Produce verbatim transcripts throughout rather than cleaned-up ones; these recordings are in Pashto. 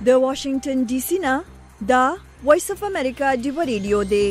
د واشنگټن ډي سي نه دا وایس اف امریکا ډیو ریډیو دی.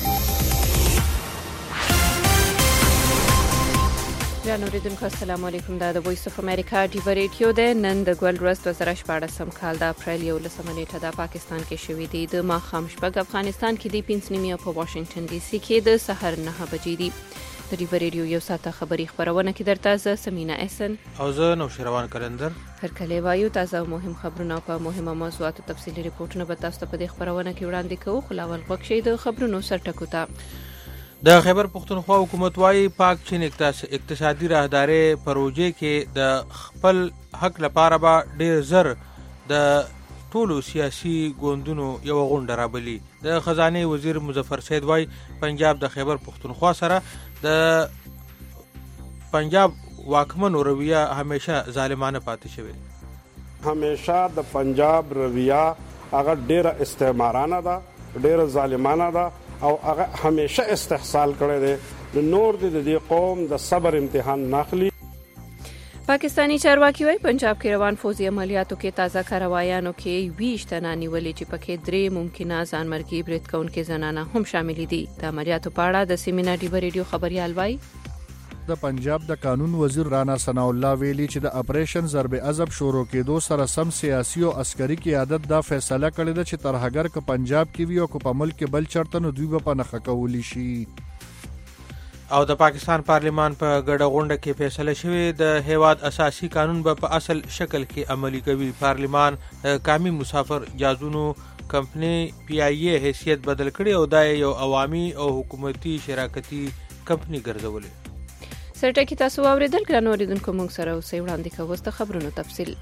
جان اوریدونکو السلام علیکم. دا د وایس اف امریکا ډیو ریډیو دی. نن د ګول ورځ دوه زره شپاړسم کال د اپریل یولسمه نیټه د پاکستان کې شوې دي. د ماښام شپږ افغانستان کې دی، پنځه نیمې په واشنگټن ډي سي کې د سحر نه بجې دي. د ډیو ریډیو یو ساعته خبري خبرونه کې درته زه سمینا احسن او زه نوشروان کلندر هرکلی وایو. تازه او مهم خبرونه په مهمه موضوعاتو تفصیلي ریپورتونه به تاسو ته په دې خبرونه کې وړاندې کوو. خو لاول غوږ شئ د خبرونو سرټکو ته. د خیبر پختونخوا حکومت وايي پاک چین اقتصادي راهداري پروژې کې د خپل حق لپاره به ډیر زر د ټولو سیاسي ګوندونو یو غونډه رابلي. د خزانه وزیر مظفر سید وايي پنجاب د خیبر پختونخوا سره د پنجاب واکمنو رویه همیشه ظالمانه پاتې شوی. همیشه د پنجاب رویه هغه ډیره استعمارانه ده، ډیره ظالمانه ده او هغه همیشه استحصال کړی دی. نور د دې قوم د صبر امتحان ناخلي. پاکستانی چارواکي وايي پنجاب کې روان فوزي عملیاتو کې تازه کاروایانو کې ویشت تنه نیولې چې پکې درې ممکنه ځانمرګي برید کوونکې زنانه هم شامل دي. د عملیاتو په اړه د سیمینار ډیو ریډیو خبريال وايي د پنجاب د قانون وزیر رانا ثنا الله ویلي چې د اپریشن ضرب عضب شروع کېدو سره سم سیاسي او عسکري قیادت دا فیصله کړې ده چې ترهګر ک پنجاب کې وي او په ملک کې بل چرته نو دوی په نخښه کولی شي. او د پاکستان پارلیمان په ګډه غونډه کې فیصله شوې د هیواد اساسي قانون به په اصل شکل کې عملي کوي. پارلیمان قومي مسافر جازونو کمپنی پی آی ای حیثیت بدل کړي او دا یو عوامي او حکومتي شراکتي کمپنی ګرځولې. سرټکی تاسو اوریدل ګران اوریدونکو موږ سره اوسئ. وړاندې کوو د خبرونو تفصیل.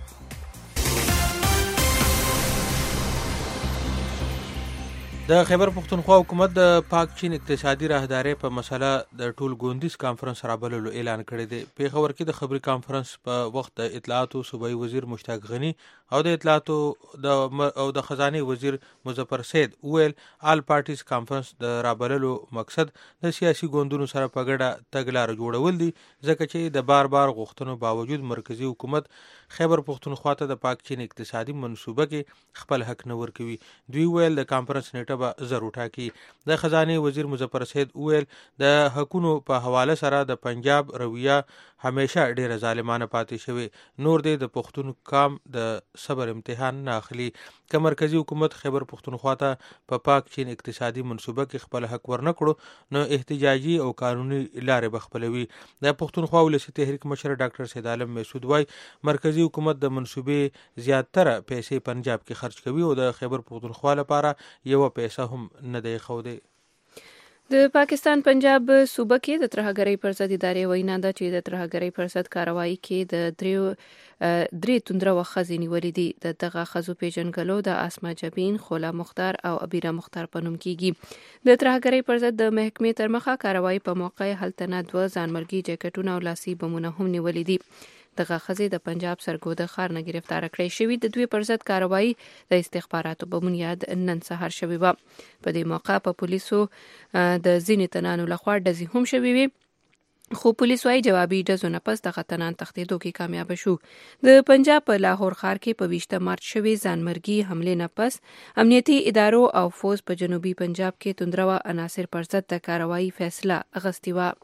د خیبر پختونخوا حکومت د پاک چین اقتصادي راهداري په مسله د ټول ګوندیز کانفرنس رابللو اعلان کړی دی. پیښور کې د خبري کانفرنس په وخت د اطلاعاتو صوبایي وزیر مشتاق غنی او د اطلاعاتو د او د خزانه وزیر مظفر سید ویل آل پارټیز کانفرنس د رابللو مقصد د سیاسي ګوندونو سره په ګډه تګلار جوړول دي، ځکه چې د بار بار غوښتنو باوجود مرکزی حکومت خیبر پختونخوا ته د پاک چین اقتصادي منصوبه کې خپل حق نه ورکوي. دوی ویل د کانفرنس نیټه به ضرور ټاکي. د خزانه وزیر مظفر سید ویل د حقونو په حواله سره د پنجاب رویه همیشه ډیره ظالمانه پاتې شوی. نور دی د پښتون قام د صبر امتحان نه اخلي. که مرکزی حکومت خیبر پختونخوا ته په پا پاک چین اقتصادي منصوبه کې خپل حق ورنکړو نو احتجاجي او قانوني لارې به خپلوي. د پښتونخوا ولسی تحریک مشر ډاکټر سید عالم مسعود وايي مرکزی حکومت د منصوبې زیاتره پیسې پنجاب کې خرج کوي او د خیبر پختونخوا لپاره یو پیسې هم نه دی خوده. د پاکستان پنجاب صوبه کې د ترهګرۍ پر ضد ادارې وینا ده چې د ترهګرۍ پر ضد کاروایی کې د دریو درې توندره وخزې نیولې دي. د دغه خزو پیژنګلو د اسما جبین، خولا مختار او ابیرا مختار په نوم کیږي. د ترهګرۍ پر ضد د محکمې تر مخه کاروایی په موقع هلتنه دوه ځانمرګي جاکټونه او لاسي بمونه هم نیولې دي. دغه خزې د پنجاب سرګوده ښار نه گرفتار کړې شوې. د دوی پر ضد کاروایی د استخباراتو په بنیاد نن سهار شوې و. په دې موقع په پولیسو د ځینې تنانو لخوا ډزې هم شوې وي، خو پولیس وايي جوابي ډزو نه پس دغه تنان تښتېدو کې کامیاب شو. د پنجاب په لاهور ښار کې په ویشته مارچ شوې ځانمرګي حملې نه پس امنیتي ادارو او فوز په جنوبي پنجاب کې توندرو عناصر پر ضد د کاروایی فیصله اغستې وه.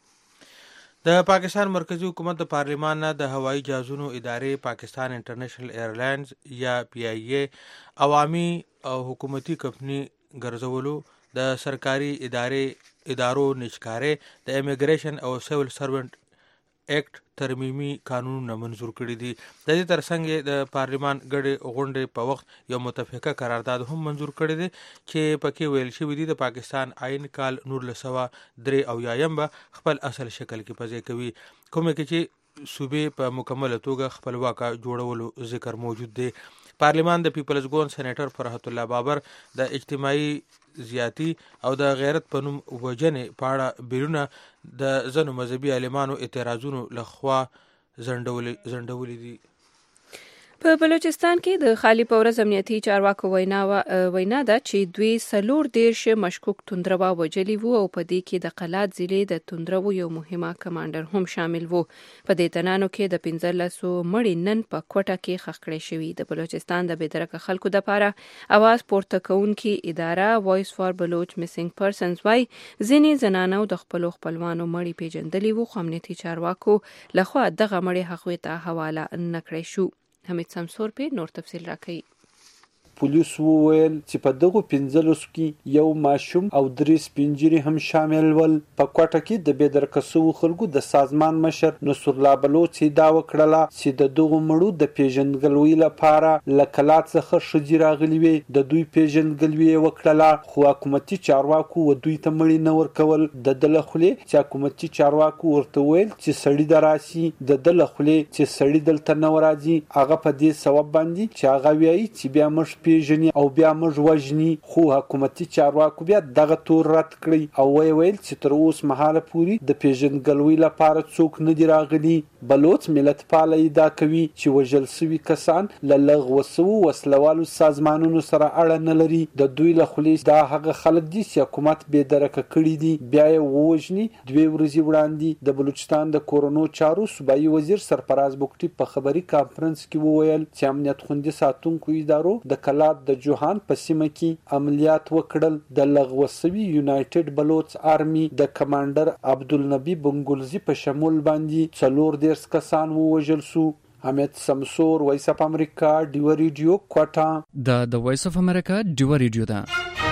د پاکستان مرکزی حکومت د پارلیمان نه د هوایي جهازونو ادارې پاکستان انټرنیشنل ایرلاینز یا پی آی ای عوامي او حکومتي کمپنی ګرځولو د سرکاري ادارې ادارو نشکارې د امیګریشن او سیول سرونټ ایکټ ترمیمي قانونونه منظور کړي دي. د دې ترڅنګ د پارلیمان ګډې غونډې په وخت یو متفقه قرارداد هم منظور کړی دی چې پکې ویل شوی دی د پاکستان آئین کال نولس سوه درې اویایم به خپل اصل شکل کې پځې کوي، کومه کې چې صوبې په مکمله توګه خپلواکه جوړولو ذکر موجود دی. پارلیمان د پیپلز ګوند سېنیټر فرحت الله بابر د اجتماعي زیاتی او د غیرت په نوم وجنې په اړه بیرونه د ځینو مذهبي عالمانو اعتراضونو لخوا ځنډولې دي. په بلوچستان کې د خالی پورز امنیتي چارواکو وینا وینا ده چې دوی سلور دیرش مشکوک توندروا وجلی وو او په دې کې د قلات ضلع د توندرو یو مهمه کمانډر هم شامل وو. په دې تنانو کې د پنځلسو مړی نن په کوټه کې خښ کړی شوی. د بلوچستان د بېدرکه خلکو دپاره اواز پورته کوونکي اداره وایس فار بلوچ میسنګ پرسنز وای ځینې زنانو د خپلو خپلوانو مړی پیژندلی وو خو امنیتي چارواکو لخوا دغه مړی هغوی ته حواله نه کړی شو. حمید سمسور په نور تفصیل راکوي. پولیس وویل چې په دغه پنځلسو کې یو ماشوم او درې سپینجیري هم شامل ول. په کوټه کې د بېدرکه شوو خلکو د سازمان مشر نصر الله بلوچ ادعا وکړله چې د دغو مړو د پیژندګلوۍ لپاره له کلات څخه ښځې راغلي وې. د دوی پیژندګلوي یې وکړله خو حکومتي چارواکو و دوی ته مړي نه ورکول. د ده له خولې چې حکومتي چارواکو ورته ویل چې سړي ده راسي، د ده له خولې چې سړي دلته نه ورځي، هغه په دې سبب باندې چې هغه وایي چې بیا موږ پیژني او بیا موږ وژني. خو حکومتي چارواکو بیا دغه تور رد کړی او وی ویل چې تر اوسه مهاله پورې د پیژندګلوۍ لپاره څوک نه دي راغلي. بلوچ ملتپاله ادعا کوي چې وژل شوي کسان له لغوه شوو وسلوالو سازمانونو سره اړه نه لري. د دوی له خولې دا هغه خلک دي چې حکومت بېدرکه کړي دي بیا یې ووژني. دوې ورځې وړاندې د بلوچستان د کورونو چارو صوبایي وزیر سرفراز بګټي په خبري کانفرنس کې وویل چې امنیت خوندي ساتونکو ادارو د کلات د جوهان په سیمه کې عملیات وکړل. د لغوه شوي یونایټډ بلوچ آرمي د کمانډر عبدالنبي بنګلزي په شمول باندې څلور دیرش کسان ووژل شو. حمید سمسور، وایس اف امریکا، ډیوه ریډیو، کوټه. دا د وایس اف امریکا ډیوه ریډیو ده.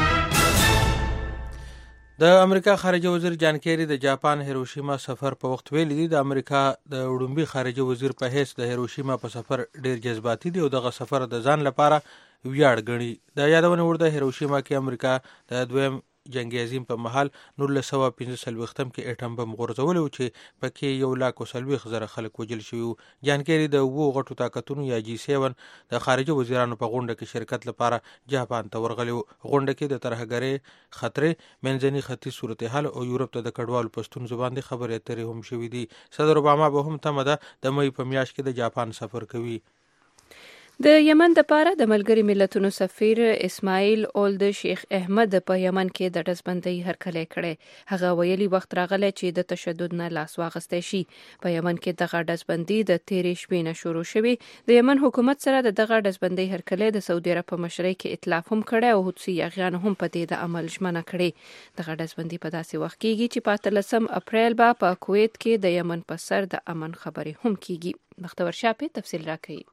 د امریکا خارجه وزیر جان کیری د جاپان هیروشیما سفر په وخت ویلي دي د امریکا د وړومبي خارجه وزیر په حیث د هیروشیما په سفر ډیر جذباتي دی او دغه سفر د ځان لپاره ویاړ ګڼي. د یادونه وړ د هیروشیما کې امریکا د دویم جنگ عظیم په محل نولس سوه پنځه څلوېښتم کې اټم بم غورځولی و چې پکې یو لاک او څلوېښت زره خلک وژل شوي وو. جان کیری د اوو غټو طاقتونو یا جی سیون د خارجه وزیرانو په غونډه کې شرکت لپاره جاپان ته ورغلی و. غونډه کې د ترهګرۍ خطرې، منځني ختیځ صورتحال او یورپ ته د کډوالو په ستونزو باندې خبرې اترې هم شوي دي. صدر اوباما به هم تمه ده د مۍ په میاشت کې د جاپان سفر کوي. د یمن د پاره د ملګری ملتونو سفیر اسماعیل اولد شیخ احمد په یمن کې د ډزبندۍ هرکلی کړی. هغه ویلي وخت راغلی چې د تشدد نه لاس واخیستی شي. په یمن کې دغه ډزبندي د تیرې شپې نه شروع شوي. د یمن حکومت سره د دغه ډزبندۍ هرکلی د سعودي عرب په مشرۍ کې ائتلاف هم کړی او حوثي یاغیانو هم په دې د عمل ژمنه کړې. دغه ډزبندي په داسې وخت کېږي چې په اتلسم اپریل به په کویت کې د یمن په سر د امن خبرې هم کېږي. بختور شاپې تفصیل راکوي.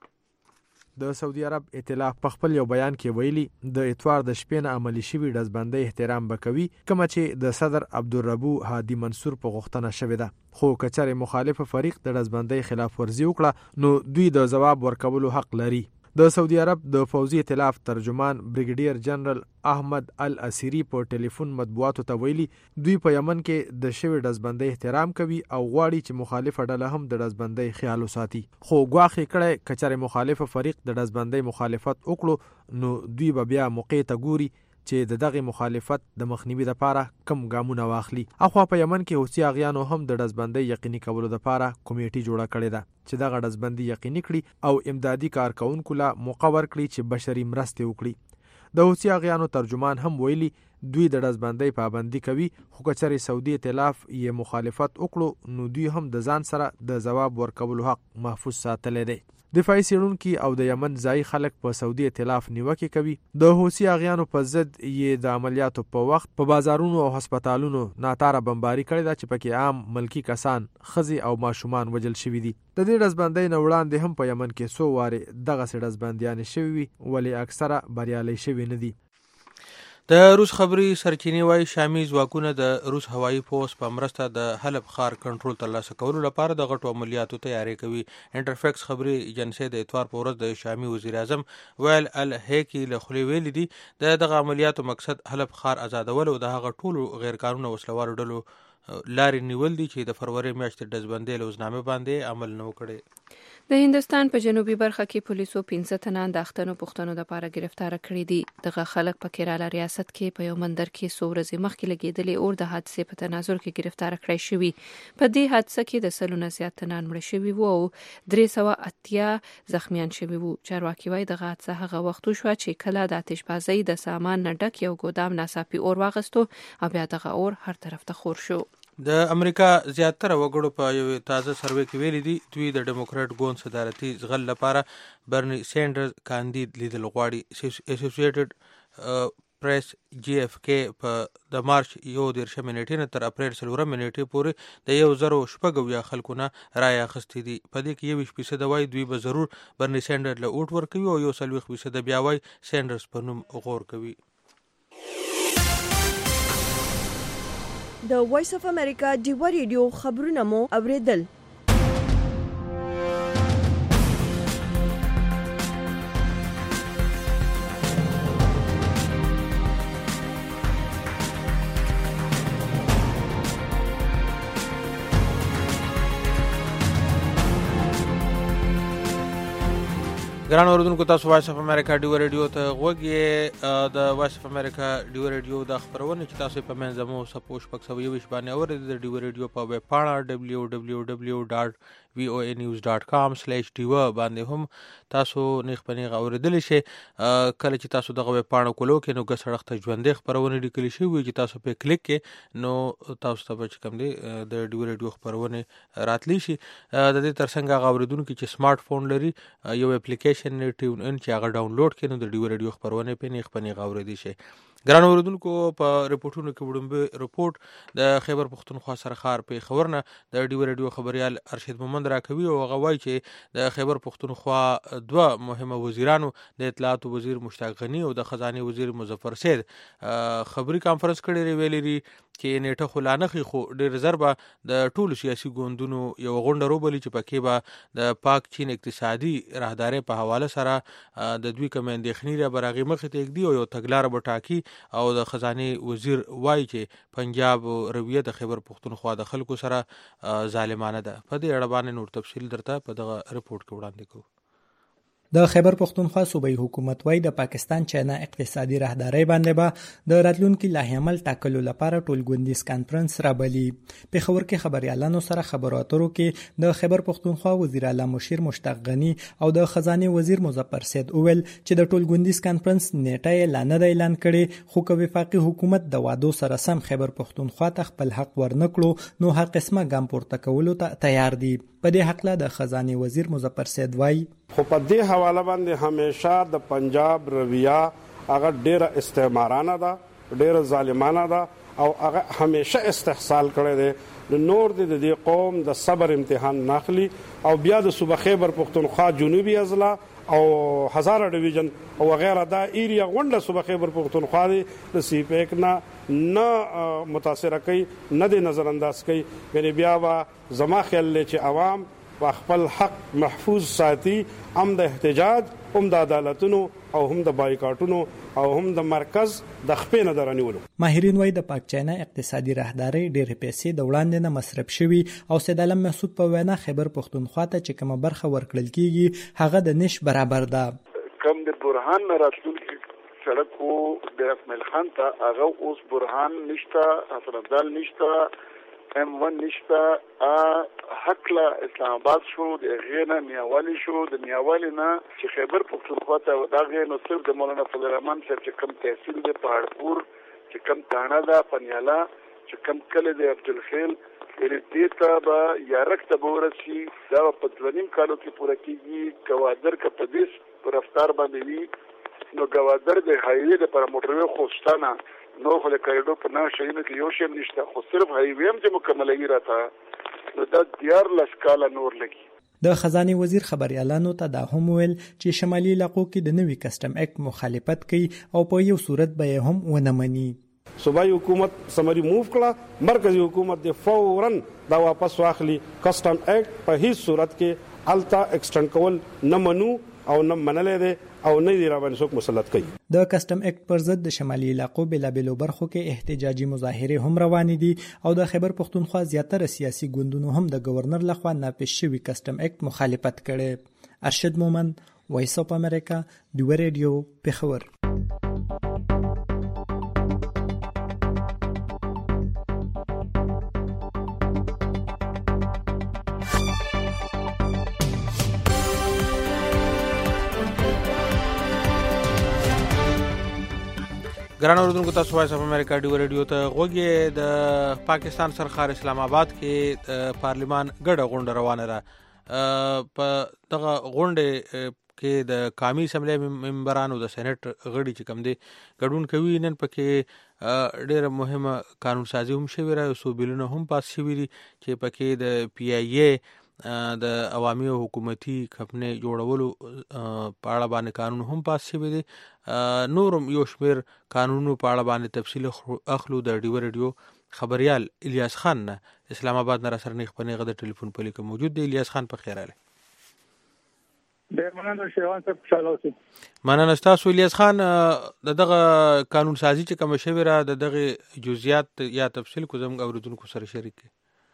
د سعودي عرب ائتلاف په خپل یو بیان کې ویلي د اتوار د شپې نه عملي شوي ډزبندۍ احترام به کوي کومه چې د صدر عبدالربو هادي منصور په غوښتنه شوې ده. خو که چېرې مخالف فریق د ډزبندۍ خلاف ورزي وکړه نو دوی د ځواب ورکولو حق لري. د سعودي عرب د پوځي ائتلاف ترجمان بریګیډیر جنرال احمد الاسیری په ټلیفون مطبوعاتو ته ویلي دوی په یمن کې د شوي ډزبندۍ احترام کوي او غواړي چې مخالفه ډله هم د ډزبندۍ خیال وساتي. خو ګواښ یې کړی که چېرې مخالف فریق د ډزبندۍ مخالفت وکړو نو دوی به بیا موقع ته ګوري چې د دغه مخالفت د مخنیوي لپاره کم ګامونه واخلي. اخوا په یمن کې حوثي اغیانو هم د ډزبندۍ یقیني کولو لپاره کمیټې جوړه کړې ده چې دغه ډزبندي یقیني کړي او امدادي کارکونکو له موقع ورکړي چې بشري مرستې وکړي. د حوثي اغیانو ترجمان هم ویلي دوی د ډزبندۍ پابندي کوي خو که چېرې سعودي ائتلاف یې مخالفت وکړو نو دوی هم د ځان سره د ځواب ورکولو حق محفوظ ساتلی دی. دفاعي څېړونکي او د یمن ځایي خلک په سعودي ائتلاف نیوکې کوي. د حوثي اغیانو په ضد یې د عملیاتو په وخت په بازارونو او هسپتالونو ناتاره بمباري کړې ده چې پکې عام ملکي کسان، ښځې او ماشومان وژل شوي دي. د دې ډزبندۍ نه وړاندې هم په یمن کې څو وارې دغسې ډزبندیانې شوي وي ولې اکثره بریالۍ شوي نه دي. د روس خبري سرچینې وایي شامي ځواکونه د روس هوایي پوځ په مرسته د حلب ښار کنټرول ترلاسه کولو لپاره د غټو عملیاتو تیاری کوي. انټرفیکس خبري ایجنسۍ د اتوار په ورځ د شامي وزیر اعظم ویل الهیکي له خولې ویلي دي د دغه عملیاتو مقصد حلب ښار آزادول او د هغه ټولو غیرقانونه وسلوالو ډلو لارې نیول دي چې د فروری میاشتې ډزبندۍ له اوزنامې باندې عمل نه وکړي. د هندستان په جنوبي برخه کې پولیسو پنځه تنه انداختنو پښتنو د پاره گرفتار کړی دي. دغه خلک په کیرالا ریاست کې په یو مندر کې څو ورځې مخکې لګیدلې اور د حادثې په تناظر کې گرفتار کړی شوی. په دې حادثه کې د سلونه زیات تنان مړ شوي وو او درې سوه اتیا زخمیان شوي وو. چارواکي وایي دغه حادثه هغه وخت شوه چې کله د آتشبازۍ د سامان نه ډک یو ګودام ناڅاپي اور واغستو او بیا دغه اور هر طرف ته خور شو. د امریکا زیاتره وګړو په یو تازه سروې کې ویلي دي دوی د ډیموکراټ ګوند صدارتي زغل لپاره برني سینډرز کاندید لیدل غواړي. اسوسییټډ پریس جی اف کې په د مارچ یو دیرشمه نیټې نه تر اپریل څلورمه نیټې پورې د یو زرو شپږ اویا خلکونه رایه اخیستې دي. په دې کې یوویشت فیصده وایي دوی به ضرور برني سینډرز له اوټ ورکوي او یو څلوېښت فیصده بیا وایي سینډرز په نوم غور کوي. د وایس اف امریکا ډیوا ریډیو خبرونه مو اوریدل. ګران اوریدونکو تاسو وایس اف امریکا ډیوا ریډیو ته غوږ یې. د وایس اف امریکا ډیوا ریډیو د خبرونه چې تاسو په منځمو سپوږ شپږ سوه یوویشت باندې اورئ د ډیوا ریډیو په ویب پاڼه ډبلیو ډبلیو ډبلیو ډاټ وی او ای نیوز ډاټ کام سلیش ډیوا باندې هم تاسو نیغ په نیغ اوریدلی شئ. کله چې تاسو دغه ویب پاڼه کولو کې نو ګس سړک ته ژوندۍ خبرونه لیکلي شوي وي چې تاسو په کلیک کې نو تاسو ته به چې کوم دی د ډیوا ریډیو خبرونه راتلی شي. د دې ترڅنګ هغه اوریدونکي چې سمارټ فون لري یو اپلیکیشن ټیون ان چې هغه ډاونلوډ کړي نو د ډیوا ریډیو خبرونه په نیغ په نیغ اوریدي شي. ګران اوریدونکو په رپورټونو کې وړاندې رپورټ د خیبر پښتونخوا سرخار په خبرنه د ډیوا ریډیو خبريال ارشد محمد راکوي او هغه وایي چې د خیبر پښتونخوا دوه مهمه وزیرانو د اطلاعات وزیر مشتاق غنی او د خزانه وزیر مظفر سید خبري کانفرنس کړي ویلي کې نیټه خلانخي خو ډېر ضربه د ټولو سیاسي ګوندونو یو غونډه روبلي چې پکې به د پاک چین اقتصادي راهداري په حواله سره د دوی کوم اندېښنې را برغي مخې ته کېږي او یو تګلار به ټاکي او د خزانه وزیر وایي چې پنجاب رویه د خیبر پښتونخوا د خلکو سره ظالمانه ده. په دې اړه باندې نور تفصیل درته په دغه رپورت کې وړاندې کوو. د خیبر پښتونخوا صوبایي حکومت وايي د پاکستان چاینا اقتصادي راهداري باندې به د راتلونکي لایحه عمل ټاکلو لپاره ټولګوندیز کانفرنس رابلي. په خبر کې خبريالانو سره خبرو اترو کې د خیبر پښتونخوا وزیر اعلی مشیر مشتاق غنی او د خزانه وزیر مظفر سید اول چې د ټولګوندیز کانفرنس نیټه یې لانه اعلان کړي خو که وفاقي حکومت د وادو سره سم خیبر پښتونخوا ته خپل حق ورنکړو نو هر قسمه ګام پورته کولو ته تیار دي. په دې حق له د خزانه وزیر مظفر سید وایي خو په دې حواله باندې همیشه د پنجاب رویه هغه ډیره استعمارانه ده ډیره ظالمانه ده او هغه همیشه استحصال کړی دی. نور د دې قوم د صبر امتحان ناخلی او بیا د صوبه خیبر پښتونخوا جنوبي اضلاع او هزاره ډیویژن او غیره دا ایریا غونډه صوبه خیبر پښتونخوا دی د سی پیک نه نه متاثر کوي نه د نظر انداز کوي. یعنی بیا وا زما خیال لري چې عوام په خپل حق محفوظ ساتي هم د احتجاج هم د عدالتونو او هم د بایکاټونو او هم د مرکز د خپې نه درنیولو. ماهرین وايي د پاک چاینا اقتصادي راهداري ډېر پیسې د وړاندې نه مصرف شوي او سید عالم مسعود په وینا خیبر پښتونخوا ته چې کومه برخه ورکړل کیږي هغه د نش برابر ده. کم د برهان راتلونکي سړک وو د رسمل خان ته هغه اوس برهان نشته حسن عبدال نشته ام ون نشته حق لا اسلام آباد شو د غینا میاوالی شو د میاوالی نه چې خیبر پښتونخوا ته دا غینو صرف د مولانا فضل الرحمن صاحب چې کم تحصیل د پهاړپور چې کم تاڼه ده پنیالا چې کم کله د عبدالخیل دې ته به یارک ته به ورسي دا په دوه کالو کې پوره کېږي ګوادر که په دې په رفتار باندې وي نو ګوادر د هایوې د پر موټروي خوستانه نو خو د کریډو په نه شینو کې یو شی نشته خو صرف هایوې هم چې مکملوي راته نو دا دیار لس کاله نور لګي. د خزانه وزیر خبريالانو ته دا هم ویل چې شمالي علاقو کې د نوي کسٹم اکټ مخالفت کوي او په یو صورت به هم ونه مني. صوبایي حکومت سمري موو کړه مرکزی حکومت د فورن دا واپس واخلي کسٹم اکټ په هیڅ صورت کې التا ایکسټند کول نه منو او نه منلې ده او نه دی را باندې څوک مسلط کوي. د کسٹم اکټ پر ضد د شمالي علاقو بېلابېلو برخو کې احتجاجي مظاهرې هم روانې دي او د خیبر پښتونخوا زیاتره سیاسي ګوندونو هم د گورنر لخوا نافذ شوي کسٹم اکټ مخالفت کړي. ارشد مومند، وایس اف امریکا، ډیو ریډیو، پېښور. ګران اوردونکو، تاسو وایس اف امریکا ډیو ریډیو ته غوږی. د پاکستان سرخار اسلام آباد کې د پارلیمان ګډه غونډه روانه ده. په دغه غونډه کې د قومي اسمبلی ممبرانو د سېنات غړي چې کوم دي ګډون کوي. نن پکې ډېر مهمه قانون سازي هم شوې را سو بیلونه هم پاس شوي دي چې پکې د پی آی ای د عوامي او حکومتي کمپنۍ جوړولو په اړه باندې قانون هم پاس شوی دی. نور یو شمېر قانونونو په اړه باندې تفصیل اخلو. د ډیو ریډیو خبريال الیاس خان نه اسلام آباد نه را سره نیغ پنیغه د ټلیفون په لیکه موجود دی. الیاس خان په خیر اله. ډېر مننه شیوان صاحب، خوشاله اوسئ. مننه تاسو الیاس خان. دغه قانون سازي چې کوم شوی را دغه جزئیات یا تفصیل کو زموږ اوریدونکو سره شریک کړئ.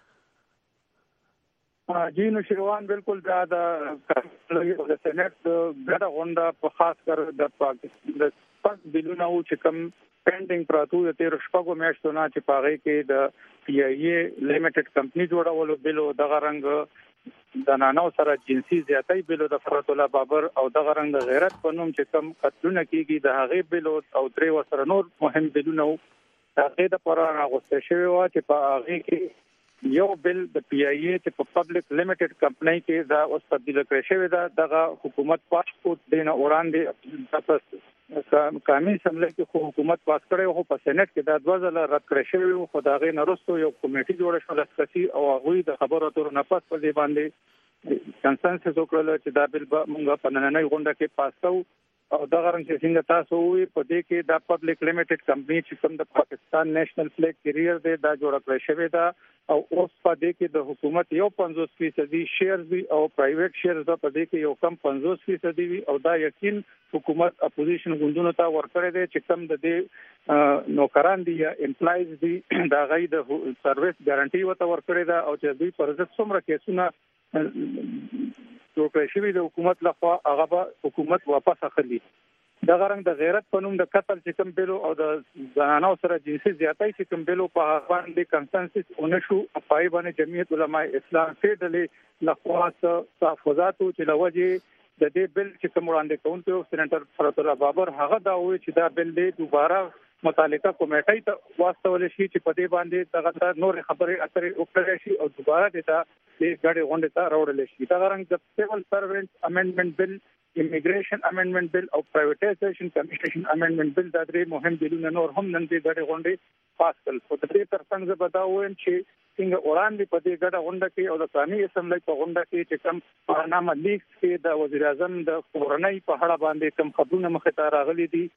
جی نو شیروان بالکل دا د سېنات ګډه غونډه په خاص کر د پاکستان د پاک بیلونه او چې کوم پینډینګ پراتو د تیر شپږو میاشتو نه چې پاغې کې د پی آی ای لیمیټډ کمپنی جوړولو بیلو دغه رنګ د نانو سره جنسي زیاتۍ بیلو د فرات الله بابر او دغه رنګ د غیرت په نوم چې کوم قتلونه کیږي د هغې بیلو او درې وسره نور مهم بیلونه هغه د پر راغوسته شوی و چې په هغه کې یو بل د پی آی ای چې په پبلک لیمیټډ کمپنی کې دا اوس تبدیل کړی شوی دا دغه حکومت پاسپورت دینه وړاندې تاسو قانوني سملې کې حکومت پاس کړی او په سېنات کې دا دوه ځله رد کړی شوی او خدای نه رسو یو کمیټي جوړه شو لاسکسي او هغه د خبرو اترو نه پاس په دې باندې کنسنسس وکړل چې دا بل موږ په نننۍ غونډه کې پاس کوو او دا غرنګ چې څنګه تاسو وي په دې کې د پبلک لیمیټډ کمپنی چې کوم د پاکستان نېشنل فلیګ کیریئر دی دا جوړ کړی شوی دا او اوس په دې کې د حکومت یو پنځوس فیصد شیرز وي او پرایویټ شیرز په دې کې یو کم پنځوس فیصد وي او دا یقین حکومت اپوزیشن ګوندونو ته ورکړی دی چې کم د دې نوکران دي یا امپلایز دي دا غي د سرویس ګارانټي وته ورکړی دا او چې دوی پر ضد څومره کیسونه جوړ شوی د حکومت لخوا هغه به حکومت واپس اخلي. د غرنګ د غیرت په نوم د قتل چې کوم بیلو او د زنانو سره جنسي زیاتۍ چې کوم بیلو په هغه باندې کنسنسس اونشو پای باندې جمعیت علماء اسلام فیډلې لخوا تحفظاتو چې لوجه د دې بل چې کوم وړاندې کوونکی سېنیټر فرات الله بابر هغه دا وایي چې دا بل دی دوباره متعلقه کمیټې ته واستول شي چې په دې باندې دغه نور خبرې اترې وکړي شي او دوباره د دې غړي غونډه ته راوړل شي. دا غرنګ د سیول سروینټ امندمنت بل، امیګریشن امندمنت بل او پرایویټایزیشن کمیشن امندمنت بل دا درې مهم بلونه نور هم نن دې غړي غونډه پاس کړل. په دې ترڅنګ زه بداوم چې څنګه وړاندې په دې غړي غونډه کې او د قانوني اسمبلی په غونډه کې چې کوم برنامه لیک کې د وزیر اعظم د کورنۍ په اړه باندې کوم خبرونه مخ ته راغلي دي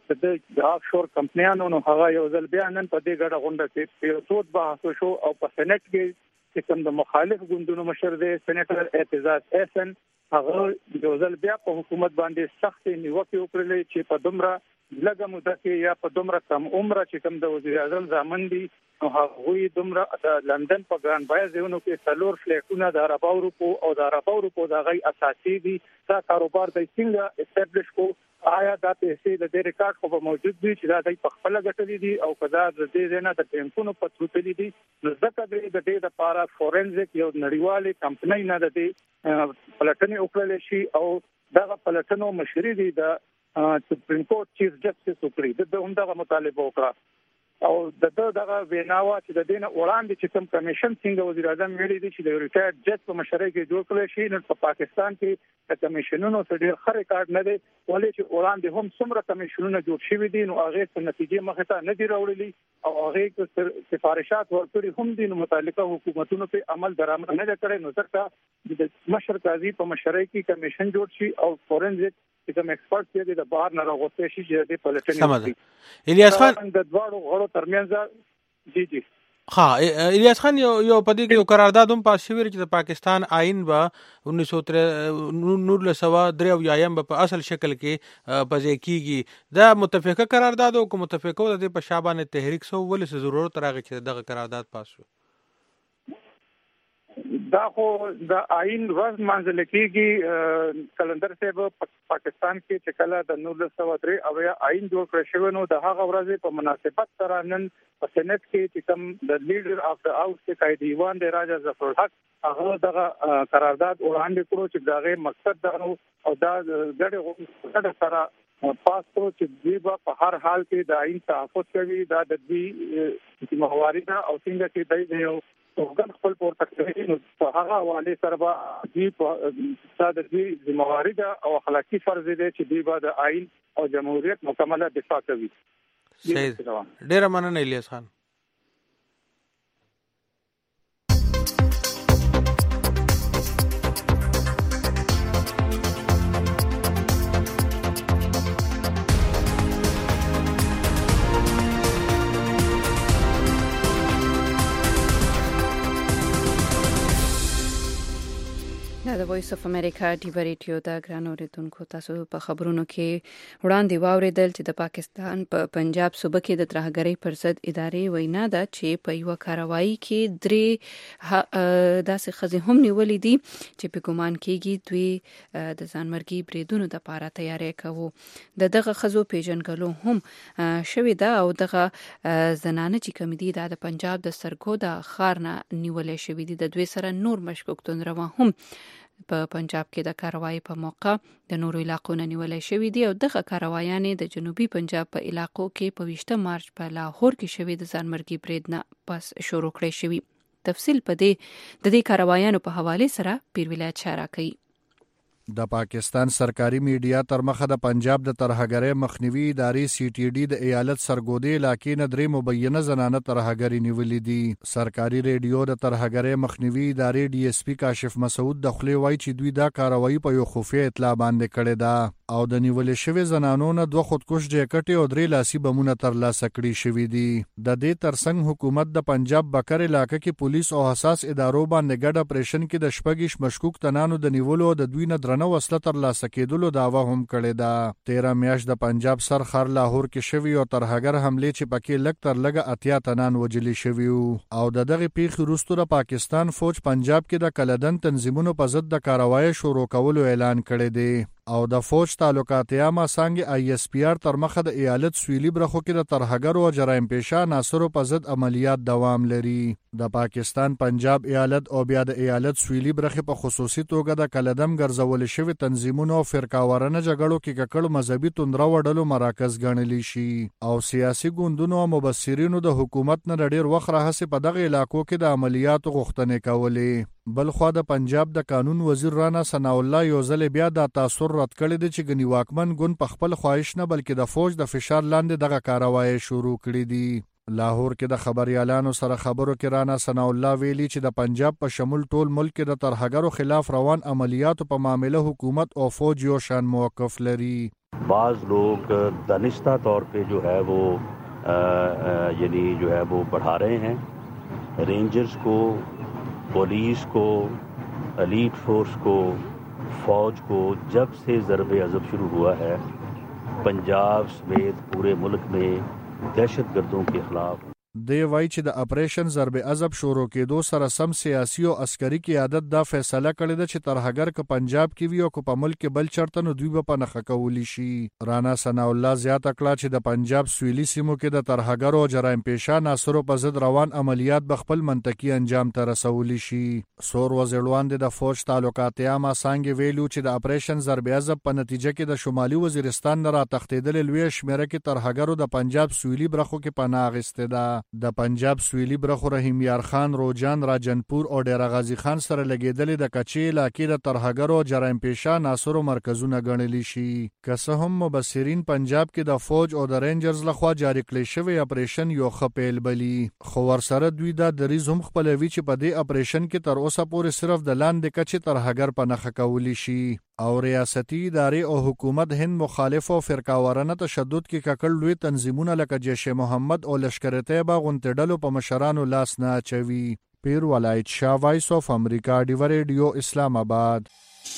د آفشور کمپنیانو نو هغه یو ځل بیا نن په دې غړي غونډه کې یو څو بحث شو او په سېنات کې چې کوم د مخالف ګوندونو مشر دی سېنیټر اعتزاز احسن هغه یو ځل بیا په حکومت باندې سخت نیوکه وکړلې چې په دومره لږه موده کې یا په دومره کم عمره چې کوم د وزیر اعظم ځامن دي نو هغه دومره د لندن په ګران بای ځایونو کې څلور فلیټونه د عرب اورپو او د عرب اورپو د غي اساسي دي دا کاروبار د څنګه اسټابلیش کو آیا دا پیسې د دې ریکارډ خو موجود دي چې دا د خپل غټلې دي او کدا د دې نه د بانکونو په تروتلې دي نو ځکه د دې د لپاره فورنزیک یو نړیوالې کمپنۍ نه د دې پلټنې وکړل شي او دا پلټنو مشري دي د سپریم کورټ چیف جسټس وکړي د همدغه مطالبه وکړه او د دغه ویناوا چې د دین وړاندې چې کوم کمیشن څنګه وزیر اعظم ویلي دي چې د ریټایر جج په مشرۍ کې جوړ کړی شي نو په پاکستان کې د کمیشنونو څخه ډیر ښه ریکارډ نه دی ولې چې وړاندې هم څومره کمیشنونه جوړ شوي دي نو هغه څه نتیجې مخه ته نه دی راوړلي او هغه سفارشات ورکړي هم دي نو متعلقه حکومتونو په عمل درآمد نه کړي نو ځکه د مشر قاضي په مشرۍ کې کمیشن جوړ شي او فورنزیک چې کوم ایکسپرټ دی د بهر نه راغوسته شي چې د پلټنې سمه الیاس خان د دواړو غړو ترمنځ جی جی ها الیاس خان یو یو پدې کې یو قرارداد هم پاس شوی چې د پاکستان آئین به انیس سو نولس سوه درې اویایم په اصل شکل کې پځې کیږي دا متفقه قرارداد او کوم متفقه د دې په شابان تحریک سو ولې ضرورت راغی چې دغه قرارداد پاس شو؟ دا خو د آئین ورځ منځل کېږي کلندر صاحب پاکستان کې چې کله د نولس سوه درې اویا آئین جوړ کړی شوی نو د هغه ورځې په مناسبت سره نن په سېنات کې چې کوم د لیډر اف د هاوس کې قائد دیوان دی راجا ظفر الحق هغه دغه قرارداد وړاندې کړو چې دغه مقصد دا او دا ګډه غوښتنه سره پاسپورت چې دی په هر حال کې د آئین تحفظ کوي دا د دې محوري دا او څنګه چې دی یو وګن خپل پورته کوي نو په هغه حواله سره به دی په ساده دی ذمہواری ده او اخلاقی فرض دی چې دی به د آئین او جمهوریت مکمله دفاع کوي. صحیح ډیر مننه الیاس خان. د وایس اف امریکا ډیو ریډیو دا ګرانو ریتونکو تاسو په خبرونو کې وړاندې واوریدل چې د پاکستان په پنجاب صوبه کې د ترهګرۍ پر ضد ادارې وینا ده چې په یو کاروایی کې درې داسې ښځې هم نیولې دي چې په ګومان کېږي دوی د ځانمرګي بریدونو لپاره تیاری کوي. د دغه ښځو پیژنګلو هم شوې ده او دغه زنانه چې کوم دي د پنجاب د سرګو د ښار نه نیولې شوې دي. د دوی سره نور مشکوک توندروا هم په پنجاب کې د کاروایی په موقع د نورو علاقو نه نیولې شوې دي او دغه کاروایانې د جنوبي پنجاب په علاقو کې په ویشته مارچ په لاهور کې شوې د ځانمرګي برید نه پس شروع کړې شوې. تفصیل په دې د دې کاروایانو په حواله سره پیر ولایت اشاره کوي. د پاکستان سرکاري میډیا تر مخه د پنجاب د ترهګرۍ مخنیوي ادارې سی ټي ډي د ایالت سرګودي علاقې نه درې مبینه زنانه ترهګري نیولې دي. سرکاري ریډیو د ترهګرۍ مخنیوي ادارې ډي اس پی کاشف مسعود د خلی وای چې دوی دا کاروایی په یو خفیه اطلاع باندې کړې ده او د نیولې شوی زنانو نه دوه خودکش جیکټ او درې لاسي بمونه ترلاسه کړي شوي دي. د دې ترڅنګ حکومت د پنجاب بکر علاقې کې پولیس او حساس ادارو باندې ګډ اپریشن کې د شپږ مشکوک تنانو د نیولو د دوی نه نو وسله ترلاسه کېدلو دعوا هم کړې ده. تیرہ میاشت د پنجاب سر خار لاهور کې شوی او ترهګر حمله چې پکې لګ تر لګه اتیا تنان وجلی شوی او د دغه پیښې وروسته د پاکستان فوج پنجاب کې د کلدن تنظیمونو په ضد د کاروایی شروع کولو اعلان کړی دی او د فوج تعلقات عامه څنګه آی اس پی آر تر مخه د ایالت سویلی برخو کې د ترهګر او جرایم پیشه ناصرو په ضد عملیات دوام لري. د پاکستان پنجاب ایالت او بیا د ایالت سویلی برخه په خصوصي توګه د کلدم ګرځول شوی تنظیمونو او فرقاوارانه جګړو کې ککړ مذهبي توندرا وډلو مراکز ګڼل شي او سیاسي ګوندونو او مبصرینو د حکومت نه ډېر وخت راهسه په دغه علاقو کې د عملیاتو غوښتنې کولې. بلخوا د پنجاب د قانون وزیر رانا ثنا الله یو ځل بیا د تاثر رد کړی دی چې غنی واکمن ګوند په خپل خواهش نه بلکې د فوج د فشار لاندې دغه کاروایی شروع کړی دی. لاهور کې د خبريالانو سره خبرو کې رانا ثنا الله ویلي چې د پنجاب په شمول ټول ملک کې د ترهګرو خلاف روان عملیاتو په معاملې حکومت او فوج یو شان موقف لري. بعض لوگ دانستہ طور پہ جو ہے وہ یعنی جو ہے وہ بڑھا رہے ہیں رینجرز کو, पुलिस को, elite force को, फौज को. जब से ज़रब अज़ब शुरू हुआ है पंजाब समेत पूरे मुल्क में दहशतगर्दों के खिलाफ دی وای چې د اپریشن ضرب عذاب شروع کېدو سره سم سیاسي او عسکري قیادت دا فیصله کړې ده چې ترهګر ک پنجاب کې وی او ک په ملک بل چرته نو دوی په نخښه کولی شي. رانا ثنا الله زیات کړه چې د پنجاب سویلي سیمو کې د ترهګر او جرایم پیشه ناصرو په ضد روان عملیات به خپل منطقي انجام ته رسولی شي. سور وزیروان د فوج تعلقات عامه څنګه ویلو چې د اپریشن ضرب عذاب په نتیجه کې د شمالي وزیرستان نه را تښتیدل لوی شمیره کې ترهګرو د پنجاب سویلي برخو کې پناه اخیسته ده. د پنجاب سویلی برخو رحیم یار خان روجان راجنپور او ډیر غازی خان سره لګیدل د کچې علاقې د ترهګرو جرایم پیشه ناصرو مرکزونه ګڼل شي. که څه هم مبصرین پنجاب کې د فوج او د رینجرز لخوا جاری کړی شوی اپریشن یو خپل بلی خو ورسره دوی د دریز هم خپلوي چې په دې اپریشن کې تر اوسه پورې صرف د لاندې کچې ترهګر په نخښه کولی شي او ریاستي ادارې او حکومت هند مخالف او فرقاوارانه تشدد کې ککړ لوی تنظیمونه لکه جیش محمد او لشکر طیبه غونډې ډلو په مشرانو لاس نه اچوي. پیر ولایت شاه، وایس اف امریکا، ډیو ریډیو، اسلام آباد.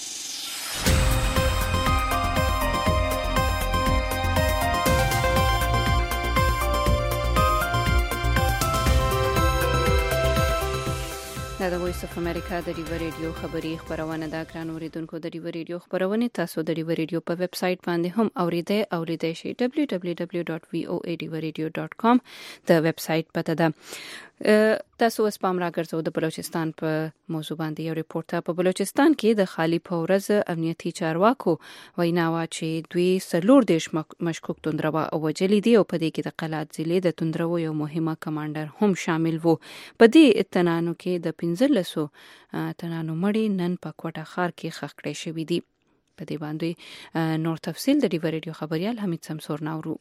دا د وایس اف امریکا د ډیو ریډیو خبري خبرونه دا ګران اوریدونکو د ډیو ریډیو خبرونه تاسو د ډیو ریډیو په ویب سټ باندې هم اوریدئ او لیدئ شئ دبليو دبليو دبليو ډاټ وی او ای ډیو ریډیو ډاټ کام د ویب سټ پته ده. تاسو اوس پام راګرځو د بلوچستان په موضوع باندې یو ریپورت په بلوچستان کې د خالی پورز امنیتي چارواکو ویناوه چې دوی سلور دیش مشکوک توندروا او وجلی دی او په دې کې د قلات ضلع د توندرو یو مهمه کمانډر هم شامل وو. په دې اتنانو کې د پنځلسو تنانو مړی نن په کوټه خار کې خښ کړی شوی دی. په دې باندې نور تفصیل د ډیو ریډیو خبريال حمید سمسور ناورو.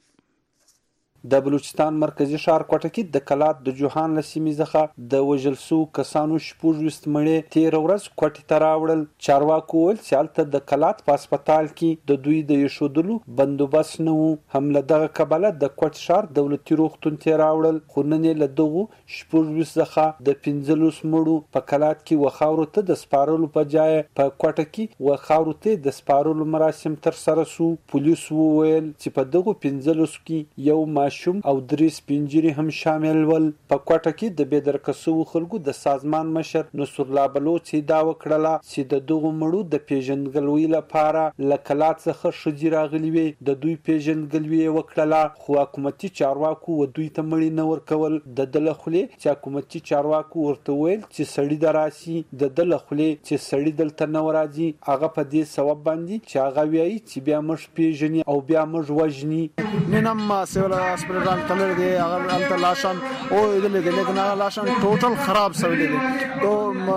د بلوچستان مرکزی ښار کوټه کې د کلات د جوهان لسیمې څخه د وژل سو کسانو شپږ ویشت مړي تیر ورځ کوټې ته راوړل. چارواکو ویل چې هلته د کلات په هسپتال کې د دوی د ایښودلو بندوبست نه و. هم له دغه کبله د کوټ ښار دولتي روغتون ته راوړل، خو نن یې له دغو شپږ ویشت څخه د پنځلس مړو په کلات کې وخاورو ته د سپارلو په ځای په کوټه کې وخاورو ته د سپارلو مراسم ترسره سو. پولیسو وویل چې په دغو پنځلسو کې یو ماشوم او درې سپینجیري هم شامل ول. په کوټه کې د بېدرکسو خلکو د سازمان مشر نصر الله بلوچ ادعا وکړه چې د دغو مړو د پیژندګلوۍ لپاره له کلات څخه ښځې راغلي وې. د دوی پیژندګلوۍ یې وکړله، خو حکومتي چارواکو و دوی ته مړي نه ورکول. د ده له خولې چې حکومتي چارواکو ورته ویل چې سړي د راسي، د ده له خولې چې سړي دلته نه ورځي، هغه په دې سبب باندې چې هغه وایي چې بیا موږ پیژني او بیا موږ وژني. نن هم سیول هاسپټال تلل دي، هغه الته لاشان او دې دې لیکن هغه لاشان ټوټل خراب شوی دي. تو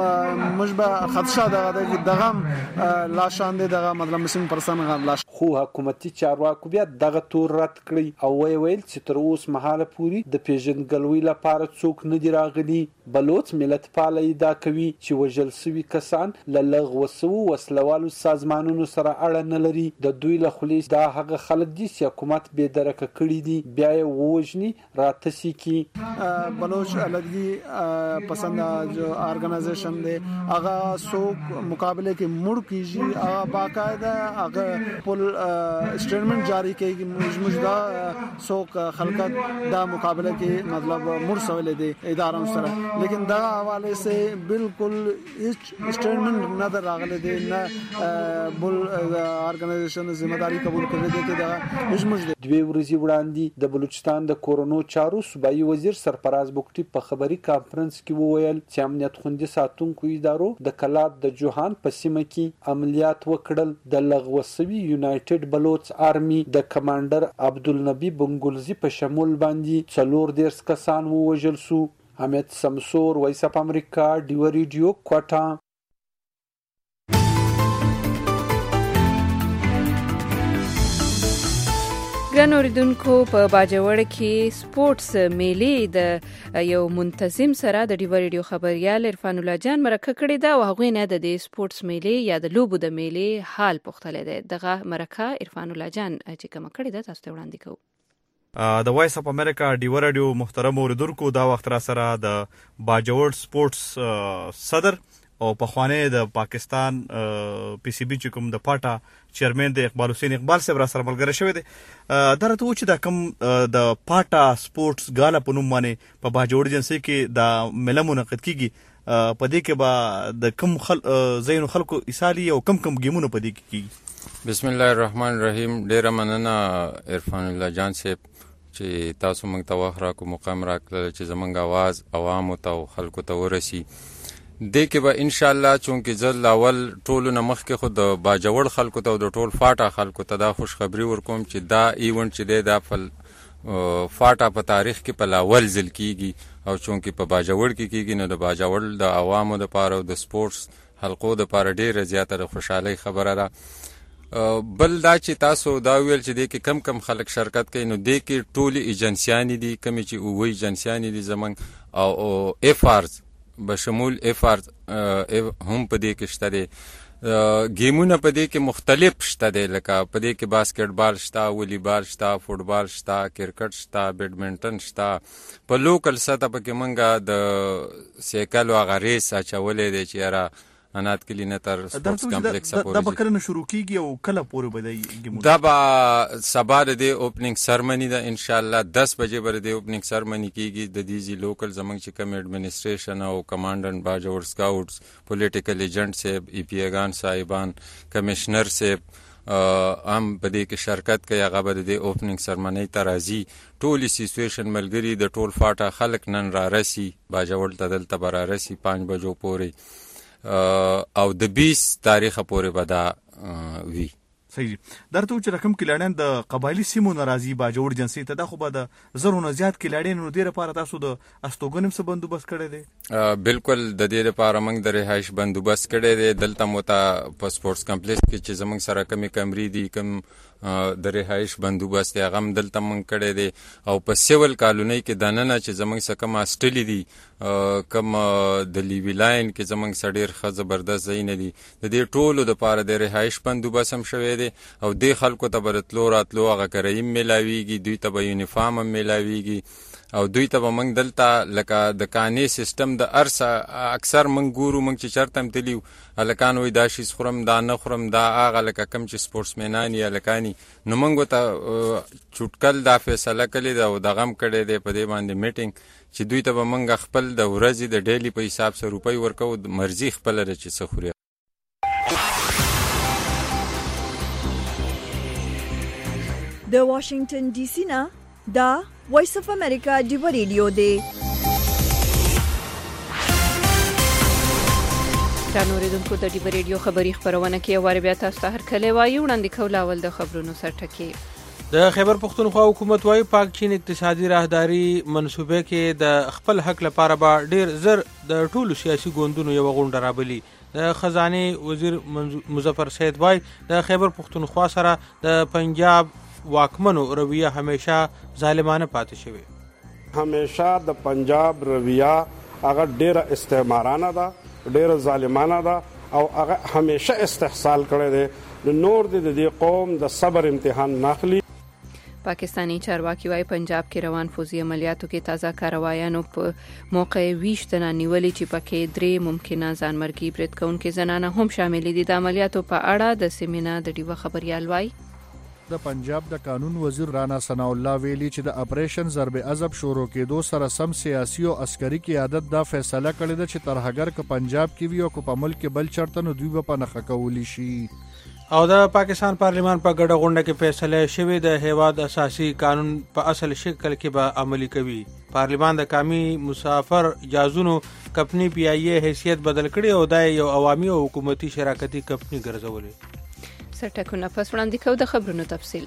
مشبه خدشه دغه دغه لاشان دي، دغه مطلب مسلم پرسن لاش. خو حکومتي چارواکو بیا دغه تور رد کړی او ویل چې تر اوسه مهاله پوری د پیژندګلوۍ لپاره څوک نه دی راغلي. بلوچ ملت پال ادعا کوي چې وژل شوي کسان له لغوه شوو وسلوالو سازمانونو سره اړه نه لري. د دوی له خولې دا هغه خلک دي چې حکومت بې درکه کړي دي، بیا یې ووژني راتسي کی. بلوچ الګي پسند جو آرګنایزیشن دی هغه څوک مقابله کې مړ کیږي، هغه باقاعده هغه پل سټیټمنټ جاری کوي چې موږ دا څوک خلک دا مقابله کې مطلب مړ سوال دي ادارو سره، لیکن دا حواله سے بالکل هیڅ سټیټمنټ نه راغلی دی، نه بل آرګنایزیشن ذمہ داری قبول کړی دی چې دا هیڅ موږ دوی ورځي وړاندې د بلوچستان د کورونو چارو صوبایي وزیر سرفراز بوکټي په خبري کانفرنس کې وویل چې امنیت خوندي ساتونکو ادارو د کلات د جوهان په سیمه کې عملیات وکړل. د لغوه شوي یونایټډ بلوچ آرمي د کمانډر عبدالنبي بنګلزي په شمول باندې څلور دیرش کسان ووژل سو. حمید سمسور، وایس اف امریکا، ډیو ریډیو، کوټه. ګران اوریدونکو، په باجوړ کې سپورتس میلې د یو منتظم سره د ډیو ریډیو خبريال عرفان الله جان مرکه کړې ده او هغه نه د دې سپورتس میلې یا د لوبو د میلې حال پوښتلې ده. دغه مرکه عرفان الله جان چې کوم کړې ده تاسو ته وړاندې کوم. د وایس اف امریکا ډیو ریډیو محترم اوریدونکو، دا وخت را سره د باجوړ سپورتس صدر او په خوانه د پاکستان پی سی بی چې کوم د پاټا چیرمن د اقبال حسین اقبال صاحب را سره ملګری شوی دی. درته و چې دا کوم د پاټا سپورتس غالا په نوم باندې په باجوړ جنسي کې د مله منعقد کیږي، په دې کې به د کوم خل زین خلکو ایسالي او کم کم گیمونو په دې کې کیږي. بسم الله الرحمن الرحیم. ډیر مننه عرفان الله جان صاحب چې تاسو موږ ته وخت راکو مقام راکړل چې زمونږ आवाज عوامو ته خلکو ته ورسي. دې کې به ان شاء الله چونکې ځل اول ټولو نه مخکې خو د باجوړ خلکو ته او د ټول فاټا خلکو ته دا خوشخبری ورکوم چې دا ایونت چې دی دا په فاټا په تاریخ کې په لاول ځل کیږي او چونکې په باجوړ کې کیږي نو د باجوړ د عوامو لپاره او د سپورتس حلقو لپاره ډیره زیاته خوشحالي خبره ده. بل دا چې تاسو دا ویل چې دې کې کم کم خلک شرکت کوي، نو دې کې ټولې ایجنسیانې دي کمې چې اووه ایجنسیانې دي زمونږ او ایف آرز بشمول ایف آرز هم په دې کې شته دی. ګیمونه په دې کې مختلف شته دی، لکه په دې کې باسکټبال شته، ولیبال شته، فوټبال شته، کرکټ شته، بیډمنټن شته. په لوکل سطح پکې موږ د سایکل هغه ریس اچولی دی چې یاره انات کلی نه تر سپورټس کمپلیکس پورې. دا به کله نه شروع کیږي او کله پورې به دی ګیمونه؟ دا به سبا د دې اوپننګ سرمنی ده ان شاء الله دس بجې به د دې اوپننګ سرمنی کیږي. د دې زی لوکل زمنګ چې کوم ایڈمنسټریشن او کمانډنټ باجوړ سکاوټس، پولیټیکل ایجنټ صاحب، ای پی ایګان صاحبان، کمشنر صاحب ام په دې کې شرکت کوي. هغه به د دې اوپننګ سرمنی ته راځي. ټول اسوسییشن ملګری د ټول فاټا خلک نن را رسی باجوړ ته دلته به را رسی پنځ بجو پورې او د بیس تاریخ پورې به دا وي. صحیح. درته چې رقم کلاړین د قبایلی سیمو ناراضي باجوړ جنسي ته دا خو به د زرو نه زیات کلاړین نو ډیره لپاره تاسو د استوګنم څه بندوبست کړی دی؟ بالکل د دې لپاره موږ د رهایش بندوبست کړی دی. دلته مو ته په سپورټس کمپلیکس کې چې زموږ سره کمی کمرې دي، کم د رهایش بندوبست هغه هم دلته موږ کړی دی. او په سیول کالونۍ کې دننه چې زموږ څه کم هاسټلې دي، کم د لیوی لاین کې زموږ څه ډېر ښه زبردست ځایونه دي، د دې ټولو دپاره د رهایش بندوبست هم شوی دی. او دې خلکو ته به د تلو راتلو هغه کرایم میلاویږي، دوی ته به یونیفارم هم میلاویږي. او دوی ته به موږ دلته لکه د کانې سیستم د ارسه اکثر موږ ګورو، موږ چې چېرته هم تلي هلکان وایي دا شیز خورم دا نه خورم، دا هغه لکه کوم چې سپورټسمینان یا هلکان نو موږ ورته چوټکل دا فیصله کړې ده او دغه هم کړی دی په دې باندې میټینګ چې دوی ته به موږ خپل د ورځې د ډیلي په حساب سره روپۍ ورکوو، مرضي خپله ده چې څه خوري. د واشنگټن ډي سي نه دا وایس اف امریکا ډیو ریډیو دی. ترانو ریدونکو د ډیو ریډیو خبری خبرونه کې واره بیا تاسو ته هر کله وایو وړاندې کول اول د خبرونو سرټکی. د خیبر پختونخوا حکومت وايي پاک چین اقتصادي راهداري منصوبه کې د خپل حق لپاره به ډیر زر د ټولو سیاسي ګوندونو یو غونډه رابلی. د خزانه وزیر مظفر سید وايي د خیبر پختونخوا سره د پنجاب واکمنو رویه همیشه ظالمانه پاتې شوی. همیشه د پنجاب رویه هغه ډیره استعمارانه ده، ډیره ظالمانه ده او هغه همیشه استحصال کړی دی. نور د دې قوم د صبر امتحان ناخلی. پاکستانی چارواکي وايي پنجاب کې روان فوزي عملیاتو کې تازه کاروایانو په موقع ویش تنه نیولې چې پکې درې ممکنه ځانمرګي برید کوونکې زنانه هم شامل دي. د عملیاتو په اړه د سیمینار د ډیوه خبريال وايي د پنجاب د قانون وزیر رانا ثنا الله ویلي چې د اپریشن ضرب عضب شروع کېدو سره سم سیاسي او عسکري قیادت دا فیصله کړې ده چې ترهګر ک پنجاب کې وي او په ملک کې بل چرته نو دوی په نخښه کولی شي. او د پاکستان پارلیمان په ګډه غونډه کې فیصله شوې د هیواد اساسي قانون په اصل شکل کې به عملی کوي. پارلیمان د قومي مسافر جازونو کمپنی پی ای ای حیثیت بدل کړي او د یو عوامي او حکومتي شراکتي کمپنی ګرځولې. سرټکونه پس وړاندې کوو د خبرونو تفصیل.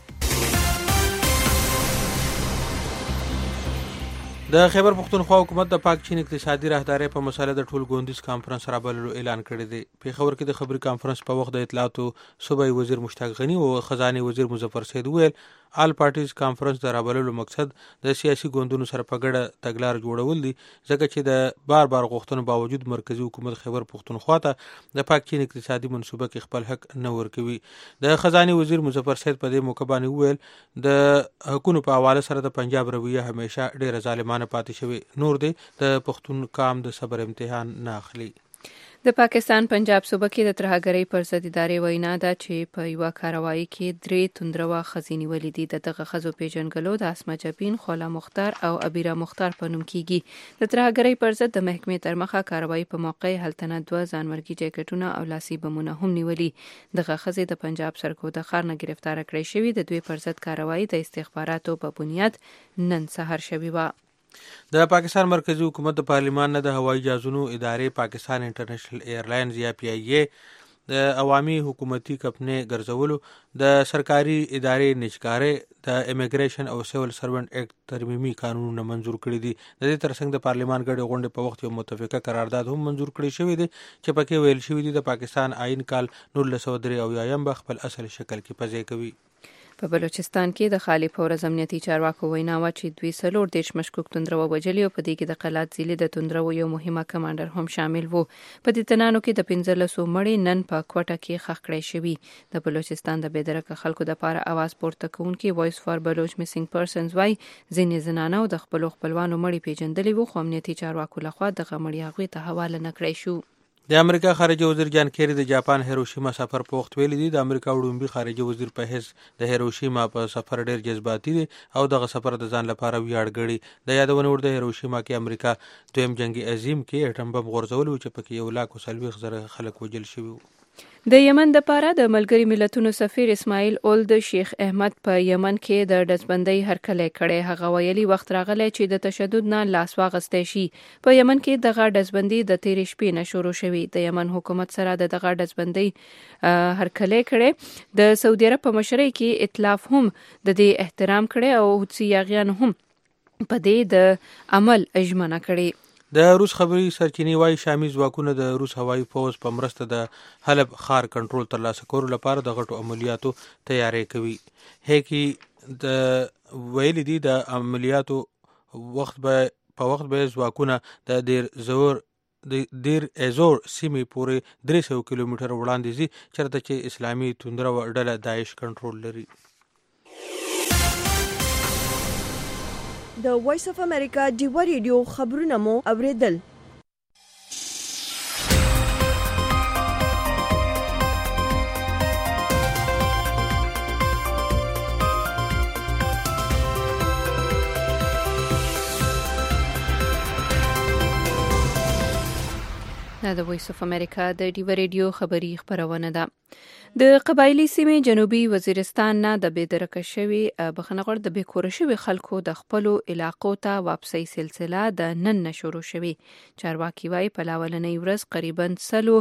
د خیبر پختونخوا حکومت د پاک چین اقتصادي راهداري په مسله د ټول ګوندیز کانفرنس رابللو اعلان کړی دی. پیښور کې د خبري کانفرنس په وخت د اطلاعاتو صوبایي وزیر مشتاق غنی او خزانه وزیر مظفر سید ویل آل پارټیز کانفرنس د رابللو مقصد د سیاسي ګوندونو سره په ګډه تګلار جوړول دي، ځکه چې د بار بار غوښتنو باوجود مرکزی حکومت خیبر پختونخوا ته د پاک چین اقتصادي منصوبه کې خپل حق نه ورکوي. د خزانه وزیر مظفر سید په دې موقع باندې ویل د حکومت په حواله سره د پنجاب رویه همیشه ډیره ظالمانه پاتې شوی، نور دی د پښتون قام د صبر امتحان نه اخلي. د پاکستان پنجاب صوبه کې د ترهګرۍ پر ضد ادارې وینا ده چې په یوه کاروایی کې درې توندروا ښځې نیولې دي. د دغه ښځو پیژنګلو د اسمه جبین، خولا مختار او ابیره مختار په نوم کیږي. د ترهګرۍ پر ضد د محکمې تر مخه کاروایی په موقع هلته نه دوه ځانمرګي جیکټونه او لاسي بمونه هم نیولي. دغه ښځې د پنجاب سرکو د ښار نه ګرفتاره کړې شوې. د دوی پر ضد کاروایی د استخباراتو په بنیاد نن سهار شوې وه. د پاکستان مرکزی حکومت د پارلیمان نه د هوایي جهازونو ادارې پاکستان انټرنیشنل ایرلاینز یا پی ای ای د عوامي حکومتي کمپنۍ ګرځولو، د سرکاري ادارې نجکارۍ، د امیګریشن او سیول سرونټ ایکټ ترمیمي قانونونه منظور کړي دي. د دې ترڅنګ د پارلیمان ګډې غونډې په وخت یو متفقه قرارداد هم منظور کړی شوی دی چې پکې ویل شوی دی د پاکستان آئین کال نولس سوه درې اویایم به خپل اصل شکل کې پځای کوي. په بلوچستان کې د خالي فورز امنیتي چارواکو وینا و چې دوی څلور دیش مشکوک توندرو وجلي او په دې کې د قلات ضلع د توندرو یو مهمه کمانډر هم شامل وو. په دې تنانو کې د پنځلسو مړي نن په کوټه کې ښخ کړی شوي. د بلوچستان د بېدرکه خلکو دپاره اواز پورته کوونکي وایس فار بلوچ میسنګ پرسنز وایي ځینې زنانه او د خپلو خپلوانو مړي پیژندلي وو، خو امنیتي چارواکو لخوا دغه مړي هغوی ته حواله نه کړی شو. د امریکا خارجه وزیر جان کیری د جاپان هیروشیما سفر په وخت ویلي دي د امریکا وړومبي خارجه وزیر په حیث د هیروشیما په سفر ډیر جذباتي دي او دغه سفر د ځان لپاره ویاړ ګڼي. د یادونه وړ د هیروشیما کې امریکا دویم جنگي عظیم کې اټم بم غورځول چې پکې یو لاک او څلوېښت زره خلک وژل شوي وو. د یمن د پاره د ملګری ملتونو سفیر اسماعیل اول د شیخ احمد په یمن کې د ډزبندۍ هرکلی کړی. هغه ویلي وخت راغلی چې د تشدد نه لاس واخیستی شي. په یمن کې دغه ډزبندي د تیرې شپې نه شروع شوي. د یمن حکومت سره د دغه ډزبندۍ هرکلی کړی. د سعودي عرب په مشرۍ کې ائتلاف هم د دې احترام کړی او حوثي یاغیان هم په دې د عمل ژمنه کړې. د روس خبري سرچینې وايي شامي ځواکونه د روس هوایي پوځ په مرسته د حلب ښار کنټرول ترلاسه کولو لپاره د غټو عملیاتو تیاری کوي. هیکي د ویلي دي د عملیاتو وخت به په وخت به ځواکونه د ډیر زور د ډیر ازور سیمې پورې درې سوه کیلومتره وړاندې ځي چېرته چې اسلامي توندره ډله داعش کنټرول لري. د وایس اف امریکا ډیوا ریډیو خبرونه مو اوریدل. دا د وایس اف امریکا د ډیوا ریډیو خبری خبرونه ده. د قبایلی سیمې جنوبي وزیرستان نه د بېدرکه شوي بخنغړ د بېکوره شوي خلکو د خپلو علاقو ته واپسۍ سلسله د نن نه شروع شوي. چارواکي وایي په لاولنۍ ورځ قریبا سلو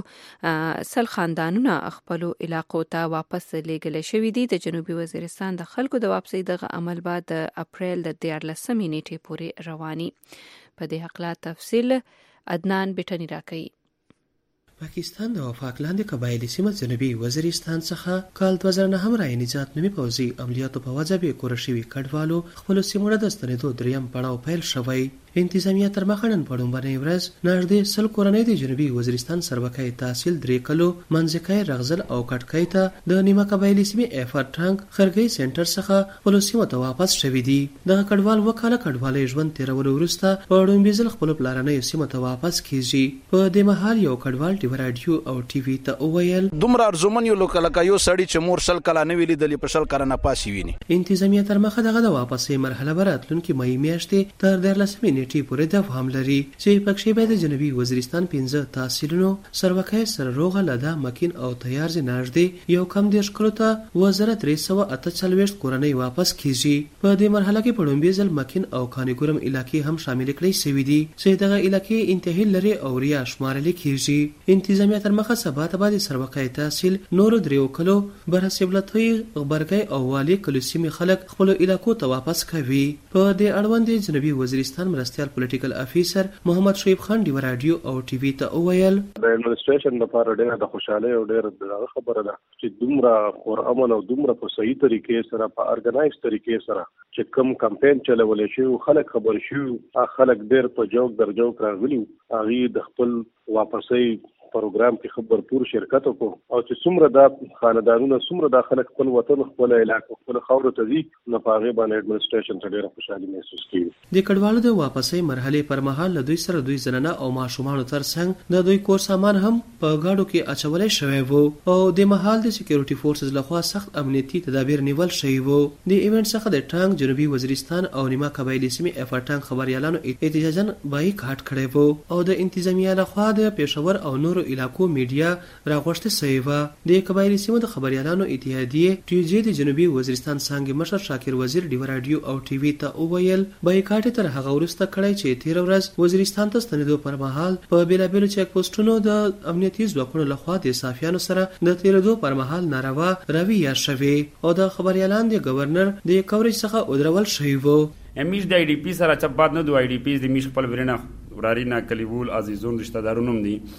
سل خاندانونه خپلو علاقو ته واپس لیږلی شوي دي. د جنوبي وزیرستان د خلکو د واپسۍ دغه عمل به د اپریل د دیارلسمې نیټې پورې رواني. په دې هکله تفصیل عدنان بټنی راکوي. پاکستان د وفاق لاندې قبایلي سیمه جنوبي وزیرستان څخه کال دوه زره نهم راهی نجات نومي پوځي عملیاتو په وجه بېکوره شوي کډوالو خپلو سیمو نه د ستنېدو دریم پړاو پیل شوی. انتظامیه تر مخه نن په لومړنۍ ورځ نږدې سل کورنۍ د جنوبي وزیرستان سربکۍ تحصیل درې کلو منځکۍ رغزل او کټکۍ ته د نیمه قبایلي سیمې ایفر ټانک خرګۍ سنټر څخه خپلو سیمو ته واپس شوي دي. دغه کډوال اووه کاله کډوالۍ ژوند تېرولو وروسته په لومړي ځل خپلو پلارنیو سیمو ته واپس کیږي. په دې مهال یو کډوال ډیوا راډیو او ټي وي ته وویل دومره ارزومن یو لکه یو سړی چې مور شل کاله نه وی لیدلې په شل کاله نه پاسې ویني. انتظامیه تر مخه دغه د واپسۍ مرحله به راتلونکي مۍ میاشتې تر دیارلسمې نیټې پورې دوام لري چې پکښې به د جنوبي وزیرستان پنځه تحصیلونو سروکۍ سره روغه لده مکین او تیار ځای نږدې یو کم دېرش کلو ته اووه زره درې سوه اته څلوېښت کورنۍ واپس کیږي. په دې مرحله کې په لومړي ځل مکین او کانګورم علاقې هم شاملې کړای شوي دي چې دغه علاقې انتهایی لرې او ریا شمارلې کیږي. انتظامیه تر مخه سبا ته به د سروکۍ تحصیل نورو دریو کلو برسبلتوي غبرګۍ او والي کلو سیمې خلک خپلو علاقو ته واپس کوي. په دې اړوند جنوبي وزیرستان مرستیال پولیټیکل افیسر محمد شعیب خان ډیوا راډیو او ټي وي ته وویل د ایڈمنسټریشن لپاره ډېره د خوشحالۍ او ډېره د خبره ده چې دومره خور امن او دومره په صحیح طریقې سره په ارګنایز طریقې سره چې کوم کمپاین چلول شي خلک خبر شي خلک ډېر په جوګ در جوګ راغلي هغه د خپل واپسۍ پروګرام کې خبرپور شرکت وکړو او چې څومره د خاندانونو څومره د خلک خپل وطن خپل علاقې خپل خاور ته ځي نو په هغه باندې ایڈمنسټریشن ته ډېره خوشحالي محسوس کوي. د کډوالو د واپسۍ مرحلې پر مهال له دوی سره دوی زنانه او ماشومانو ترڅنګ د دوی کور سامان هم په گاډو کې اچولای شوی وو او د مهال د سکیورټي فورسز لخوا سخت امنیتي تدابیر نیول شوی وو. د ایونت څخه د ټانک جنوبي وزیرستان او نیمه قبایلي سیمې افر ټانک خبريالانو احتجاجاً بایکاټ کړی وو او د انتظامیه لخوا د پېښور او نورو علاقو میډیا راغوښته شوې وه. د قبایلي سیمو د خبريالانو اتحادیې ټي جي د جنوبي وزیرستان څانګې مشر شاکر وزیر ډیوا راډیو او ټي وي ته وویل بایکاټ تر هغه وروسته کړی چې تیر ورځ وزیرستان ته ستنېدو پر مهال په بیلابیلو چیک پوسټونو د امنیتي ځواکونو لخوا د صافیانو سره د تیرېدو پر مهال ناروا رویه شوې او د خبريالان د گورنر د کوریج څخه ودرول شوی وو. امیش د ای ډی پی سره چپ باد نه دوه ای ډی پی د میش خپل ورنه وراري نه کلیول عزیزون رشتہ دارونو دي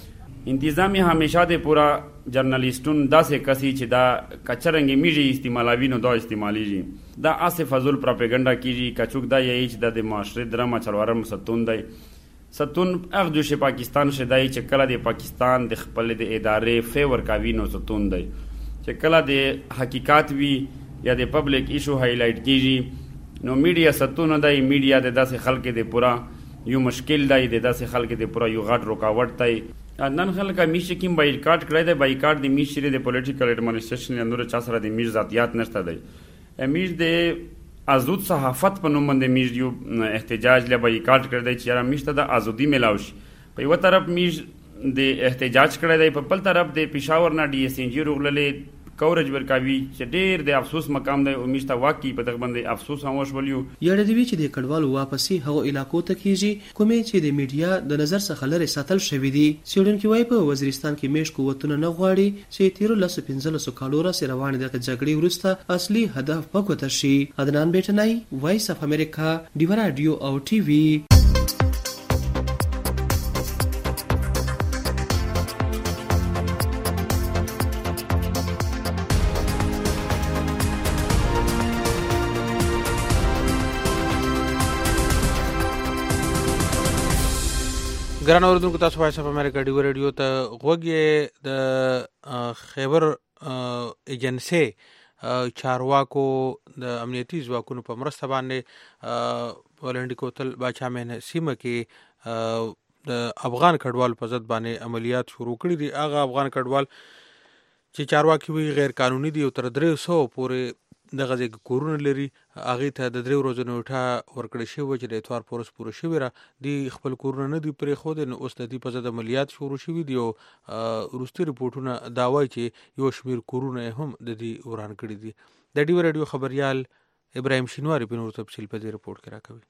انتظامی همیشه د پورا جرنالیستون داسې کسي چې دا کچرنګ میږي استعمالوي نو دا استعماليږي دا اسه فضل پروپاګاندا کیږي کچوک دا یی چې د معاشره درما چلوارم ستون دی ستون اغ د پاکستان شدای چې کله د پاکستان د خپل د ادارې فیور کاوی نو ستون دی چې کله د حقیقت وی یا د پبلک ایشو هایلایټ کیږي نو میډیا ستون دی میډیا د داسې خلک د پورا یو مشکل دی د داسې خلک د پورا یو غټ رکاوټ دی نن خلک میشه کیم بایکاټ کړی دی بایکاټ د میشه د پولیټیکل ایڈمنسټریشن اندور چا سره د میش ذاتیات نشته دی میش د ازود صحافت په نوم باندې میش یو احتجاج له بایکاټ کړی دی چې را میشته د ازادي ملاوش په یو طرف میش د احتجاج کړی دی په بل طرف د پېښور نه ډي اس ان جی روغللې کورج ورکاوي چې ډېر د افسوس مقام دی او میشته واقعي په دغه باندې افسوس هم وشولیو یړه دی چې د کډوالو واپسی هغه علاقو ته کیږي کومې چې د میډیا د نظر څخه لري ساتل شوې دي سیډونکو وای په وزیرستان کې میش قوتونه نه غواړي چې تیر له پنځلس کالو را سره روان دي د جګړې وروسته اصلي هدف پکوته شي عدنان بیٹنای وایس اف امریکا ډیو رادیو او ټي وي ګران اوریدونکو تاسو وایس اف امریکا ډیو رادیو ته غوږی د خیبر ایجنسی چارواکو د امنیتي ځواکونو په مرسته باندې ولندې کوتل باچا مین سیمه کې د افغان کډوال په ضد باندې عملیات شروع کړي دي هغه افغان کډوال چې چارواکي وی غیر قانوني دي او تر درې سو پورې د غزي کورونه لري هغه ته د درې ورځې نوټه ورکړی شوی چې د اتوار پورس پوره شوی را دی خپل کورونه نه دی پرې خو د اوس د دې په ضد عملیات شروع شوی دی او روستي رپورټونه دا وایي چې یو شمیر کورونه هم د دې وران کړی دي د ډیو رادیو خبريال ابراهيم شینواری په نور تفصیل په دې رپورت کې راکوي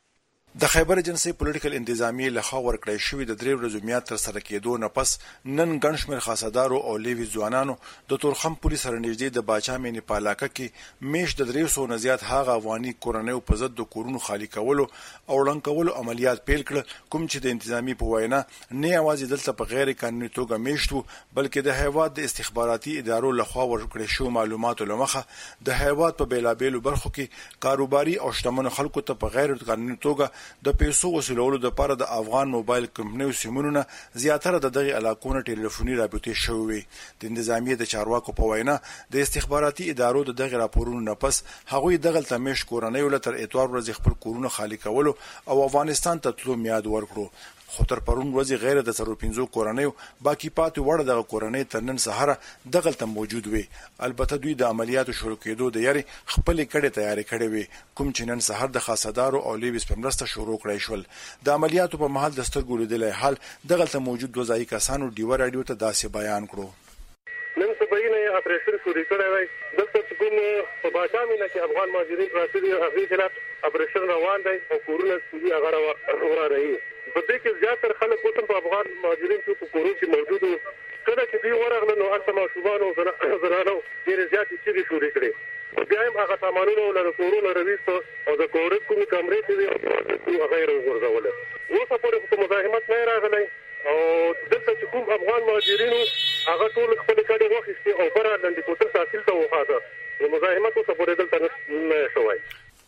د خیبر ایجنسی پولیټیکل انتظامی له خوا ورکړی شوی د درې ورځې میاد تر سره کېدو نه پس نن ګڼشمیر خاصدارو او لیوی ځوانانو د تورخم پولیس سره نږدې د باچا مینی په علاقه کې میش د درې سو نه زیات هغه افغاني کورنیو په ضد د کورونو خالی کولو او ړنګ کولو عملیات پیل کړ کوم چې د انتظامی په وینا نه یوازې دلته په غیر قانوني توګه میشتو بلکې د هیواد د استخباراتي ادارو له خوا ورکړی شو معلوماتو لمخه د هیواد په بیلابېلو برخو کې کاروباري او شتمن خلکو ته په غیر قانوني توګه د پیسو وسولولو د لپاره د افغان موبایل کمپنیو سیمونو زیاتره د دغه علاقونو ټلیفوني رابطې شوې د انتظامی د چارواکو په وینا د استخباراتي ادارو د دغه راپورونو نه پس هغوی دغه تمیش کورنۍ ولتر اتوار ورځ خپل کورونه خالی کولو او افغانستان ته تلو میاد ورکړو خو تر پرون ورځ غیر د څلور پنځو کورنیو باقی پاتې وړ د کورنۍ تر نن سهار دغه ته موجود وي البته دوی د عملیاتو شروع کېدو د یاري خپل کړه تیاری کړي وي کوم چې نن سهار د خاصدارو او لیویس په مرسته شروع کړی شول د عملیاتو په محل د سترګو لیدلې حال دغه ته موجود دوزای کسانو ډیو رادیو ته داسې بیان کړو نن په بینه اپریشن شروع کړی وي دلته کوم په باچا مینه کې افغان مهاجرین راځي هغه خلاف اپریشن روان دی او کورونه سوري هغه را رہی په دې کې زیاتره خلک اوس په افغان مهاجرین چې په کورونو کې موجود وو کله چې دوی ورغله نو هلته ماشومان او زنانو ډېرې زیاتې چیغې شروع کړې بیا هم هغه سامانونه له کورونو راویسته او د کور کومې کمرې چې وې هغه یې راوغورځولې اوسه پورې خو مزاحمت نه راغلی او دلته چې کوم افغان مهاجرین هغه ټول خپلې کډې واخیستې او بره لنډې کوتل تحصیل ته وخاته نو مزاحمت اوسه پورې دلته نه شوی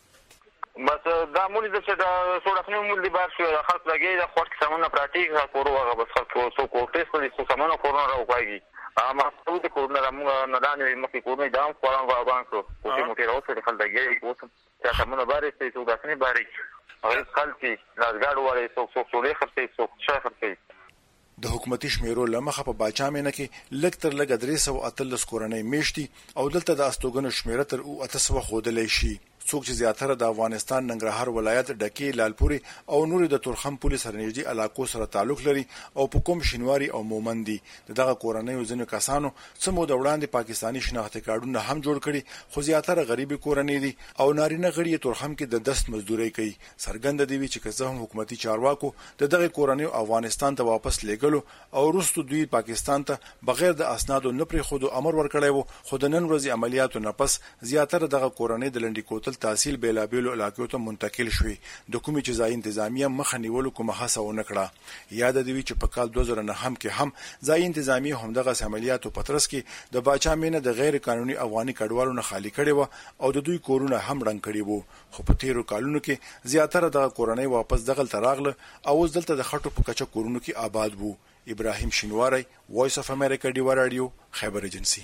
بس دا مولي د څه د سورخنو مولي بار شو خاص لګي د خورت سمونه پراټیک کورو هغه بس خلک سو کوټیس په دې سمونه کورونه راوځي اما ټول د کورونه موږ نه دانې مخکې کورونه دام قرآن و بانکو کوټي موټي راوځي خلک لګي اوس چې سمونه بارې ته څو داسني بارې هغه خلک لازګاډ وړي څو څو څولې خرڅي څو څه خرڅي د حکومتي شمیرو لمخه په باچا مینه کې لږ تر لږ درې سوه اتلس کورنۍ میشتي او دلته د استوګنو شمیره تر اته سوه ښودلی شي څوک چې زیاتره د افغانستان ننګرهار ولایت ډکی لالپوري او نور د تورخم پولیس سره نږدې علاقو سره تعلق لري او په کوم شینواری او مومن دي دغه کورنۍ ځینو کسانو سمو د وړاندې پاکستانی شناخته کارډونه هم جوړ کړي خو زیاتره غریبي کورنۍ دي او نارینه غړي تورخم کې د دست مزدوري کوي سرګند دی چې که هم حکومتي چارواکو د دغه کورنۍ افغانستان ته واپس لګلو او وروسته دوی پاکستان ته بغیر د اسنادو نه پرې خود امر ورکړی وو خو د نن ورځې عملیاتو نه پس زیاتره دغه کورنۍ د لنډی کوتل تحصیل بیلابیلو علاقو ته منتقل شوې د کومې چې ځای انتظامیه مخه نیولو کومه هڅه ونه کړه. یاد دی چې په کال دوه زره نه هم کې هم ځای انتظامیه همدغه عملیاتو په ترڅ کې د باچا مینه د غیر قانوني افغاني کډوالو نه خالی کړي و او د دوی کورونه هم رنګ کړي وو. خو په تیرو کالونو کې زیاتره د کورنۍ واپس دغل تراغله او اوس دلته د خټو په کچه کورونو کې آباد وو. ابراهیم شینواری، وایس اف امریکا ډیوا رادیو، خیبر ایجنسی.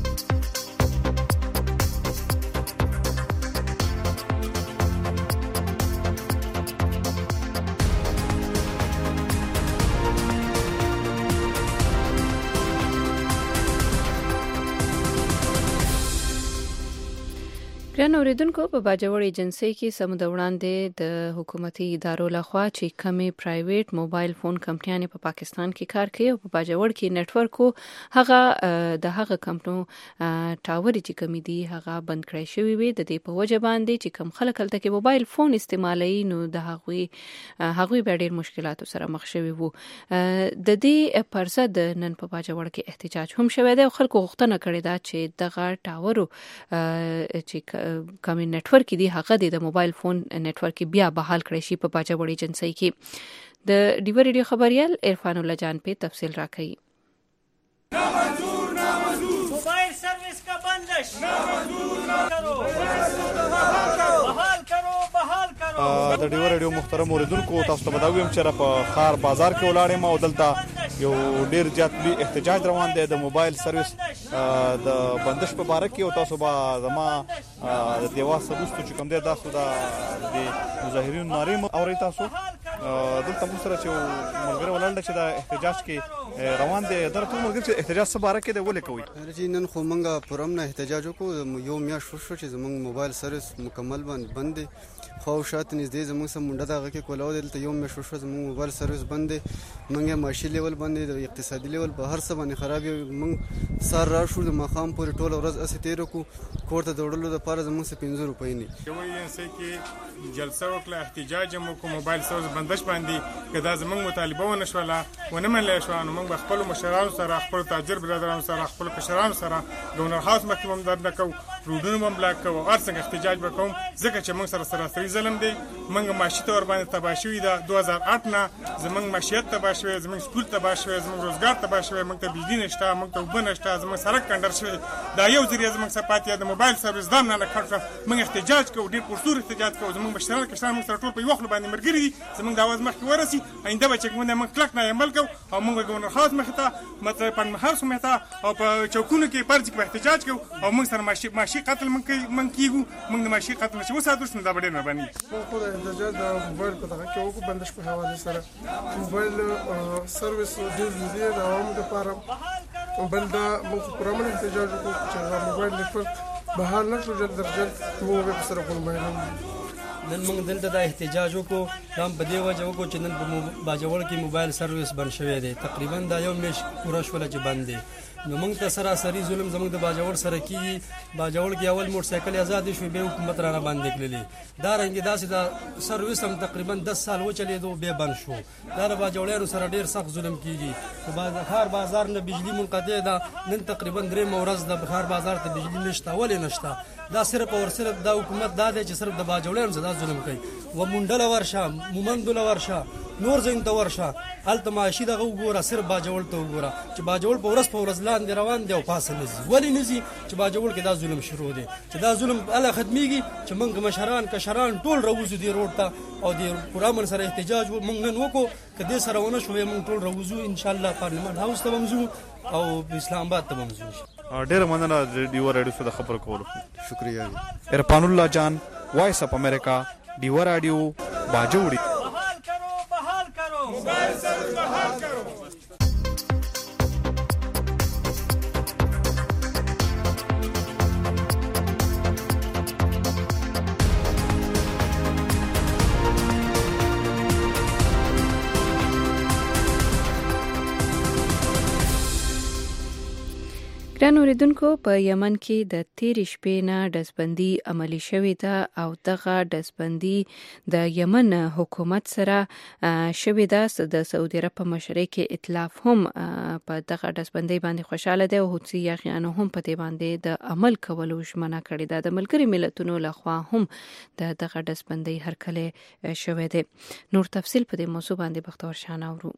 ګران اوریدونکو، په باجوړ ایجنسی کې سمود وړاندې د حکومتي ادارو لخوا چې کمې پرایویټ موبایل فون کمپنیانې په پاکستان کې کار کوي او په باجوړ کې نتورکو هغه د هغه کمپنو ټاوري چې کمی دي هغه بند کړی شوی وي. د دې په وجه باندې چې کم خلک هلته کې موبایل فون استعمالوي نو د هغوی هغوی به ډېر مشکلاتو سره مخ شوي وو. د دې پر ضد نن په باجوړ کې احتجاج هم شوی دی او خلکو غوښتنه کړې ده چې دغه ټاورو چې کومې نتورک دي هغه د موبایل فون نتورک بیا بحال کړی شي په باجوړ ایجنسی کې. د ډیوا ریډیو خبريال عرفان الله جان په تفصیل راکړي. موبایل سروس کا بندش بحال کرو بحال کرو بحال کرو. د ډیوا ریډیو محترم اوریدونکو، تاسو ته بداویم چې په خار بازار کې ولاړ یم او دلته یو ډیر زیات لوی احتجاج روان دی د موبایل سروس د بندش په اړه کې او تاسو به زما د دیوا سروس چې کوم دی تاسو د مظاهرین ناریم اوري. تاسو دلته موږ سره چې ملګری ولاړ چې د احتجاج کې روان دی درته موږ چې احتجاج سره باره کې دی ولې کوي. چې نن خو موږ پرم نه احتجاج وکړو، یو میاشت شو چې زموږ موبایل سروس مکمل باندې بند دی. خو شات نږدې زموږ سم منډه دغه کې کولاو دلته یو میاشت شو زموږ موبایل سروس بند دی. موږ معاشي لیول باندې د اقتصادي لیول په هر څه باندې خراب یو. موږ سار را شو د مخام پورې ټول ورځ اسې تیر کو کور ته دوړلو د پاره زموږ څخه پنځه روپۍ نه. یو یې سې کې جلسه وکړه احتجاج مو کو موبایل سروس بندش باندې کدا زموږ مطالبه ونه شولا ونه منل شو. نو موږ خپل مشرانو سره خپل تاجر برادرانو سره خپل کشرانو سره ګورنر هاوس محکمه درنه کو روډونو هم بلاک کو او ارڅنګ احتجاج وکوم ځکه چې موږ سره سراسري ظلم دی. موږ معاشي تور باندې تباه شوي ده. دوه هزار آټ نه زموږ معیشت تباه شوی، زموږ سکول تباه شوی، زموږ روزګار تباه شوی، موږ ته بجلی نشته، موږ ته اوبه نشته، زموږ سړک کندر شوی. دا یو ذریعه زموږ څخه پاتې د موبایل سروس دام نه کړ. موږ احتجاج کوو، ډېر پرسور احتجاج کوو. زموږ مشران کشران موږ سره ټول په یو خپل باندې مرګري دي. زموږ د اواز مخکې ورسي آینده به چې موږ موږ کلک نه عمل کوو او موږ ګورنر هاوس مخې ته مطلب پن هاوس مخې ته او په چوکونو کې پرځ کې احتجاج کوو او موږ سره ماشي ماشي قتل موږ موږ کیږو. موږ د ماشي قتل چې وساتو څنګه دا ډېر نه باندې خو د احتجاج د موبایل په دغه کې وکړو بندش په حواله سره موبایل سروس ډېر دی د عوامو لپاره. بل دا موږ پرامن احتجاج وکړو چې موبایل نتورک بحال نه شو جلد در جلد موږ به سره کوم. نن موږ دلته د احتجاج وکړو دا په دې وجه وکړو چې نن په باجوړ کې موبایل سروس بند شوی دی. تقریبا دا یو میاشت پوره شوله چې بند دی. نو موږ ته سراسري ظلم زموږ د باجوړ سره کیږي. باجوړ کې اول موټر سایکل آزاد شو به حکومت را باندې کړلې. دا رنګ داسې دا سروس هم تقریبا دس سال وچلېدو به بند شو. دا د باجوړیانو سره ډیر سخت ظلم کیږي. په بازار بازار نه بجلی منقطع ده. نن تقریبا درې ورځ د بخار بازار ته بجلی نشته. ولې نشته؟ دا صرف اور صرف دا حکومت دا دی چې صرف د باجوړیانو سره ظلم کوي. و منډل ورشه مومندل ورشه نور زین ته ورشه الته معاشي دغه وګوره صرف باجوړ ته وګوره چې باجوړ په ورځ په ورځ لاندې روان دی او پاسه نزي. ولې نزي؟ چې باجوړ کې دا ظلم شروع دی چې دا ظلم اله ختميږي چې موږ مشران کشران ټول راوځو دی روډ ته او دی پرامن سره احتجاج موږ نن وکړو. کدي سره ونه شو موږ ټول راوځو ان شاء الله پارلمان هاوس ته ومزو او اسلام آباد ته ومزو. ډېر مننه ډیوا رادیو سره خبر کولو. شکریہ. عرفان الله جان، وایس اف امریکا، ډیوا رادیو، باجوړی. بحال کرو بحال کرو موبایل سروس بحال کرو. ګران اوریدونکو په یمن کې د تیرې شپې نه ډزبندي عملي شوې ده او دغه ډزبندي د یمن حکومت سره شوې ده. د سعودي عرب په مشرۍ کې ائتلاف هم په دغه ډزبندي باندې خوشاله دی او حوثي یاغیانو هم په دې باندې د عمل کولو ژمنه کړې ده. د ملګري ملتونو لخوا هم د دغه ډزبندي هرکلی شوی دی. نور تفصیل په دې موضوع باندې بختور شان اورو.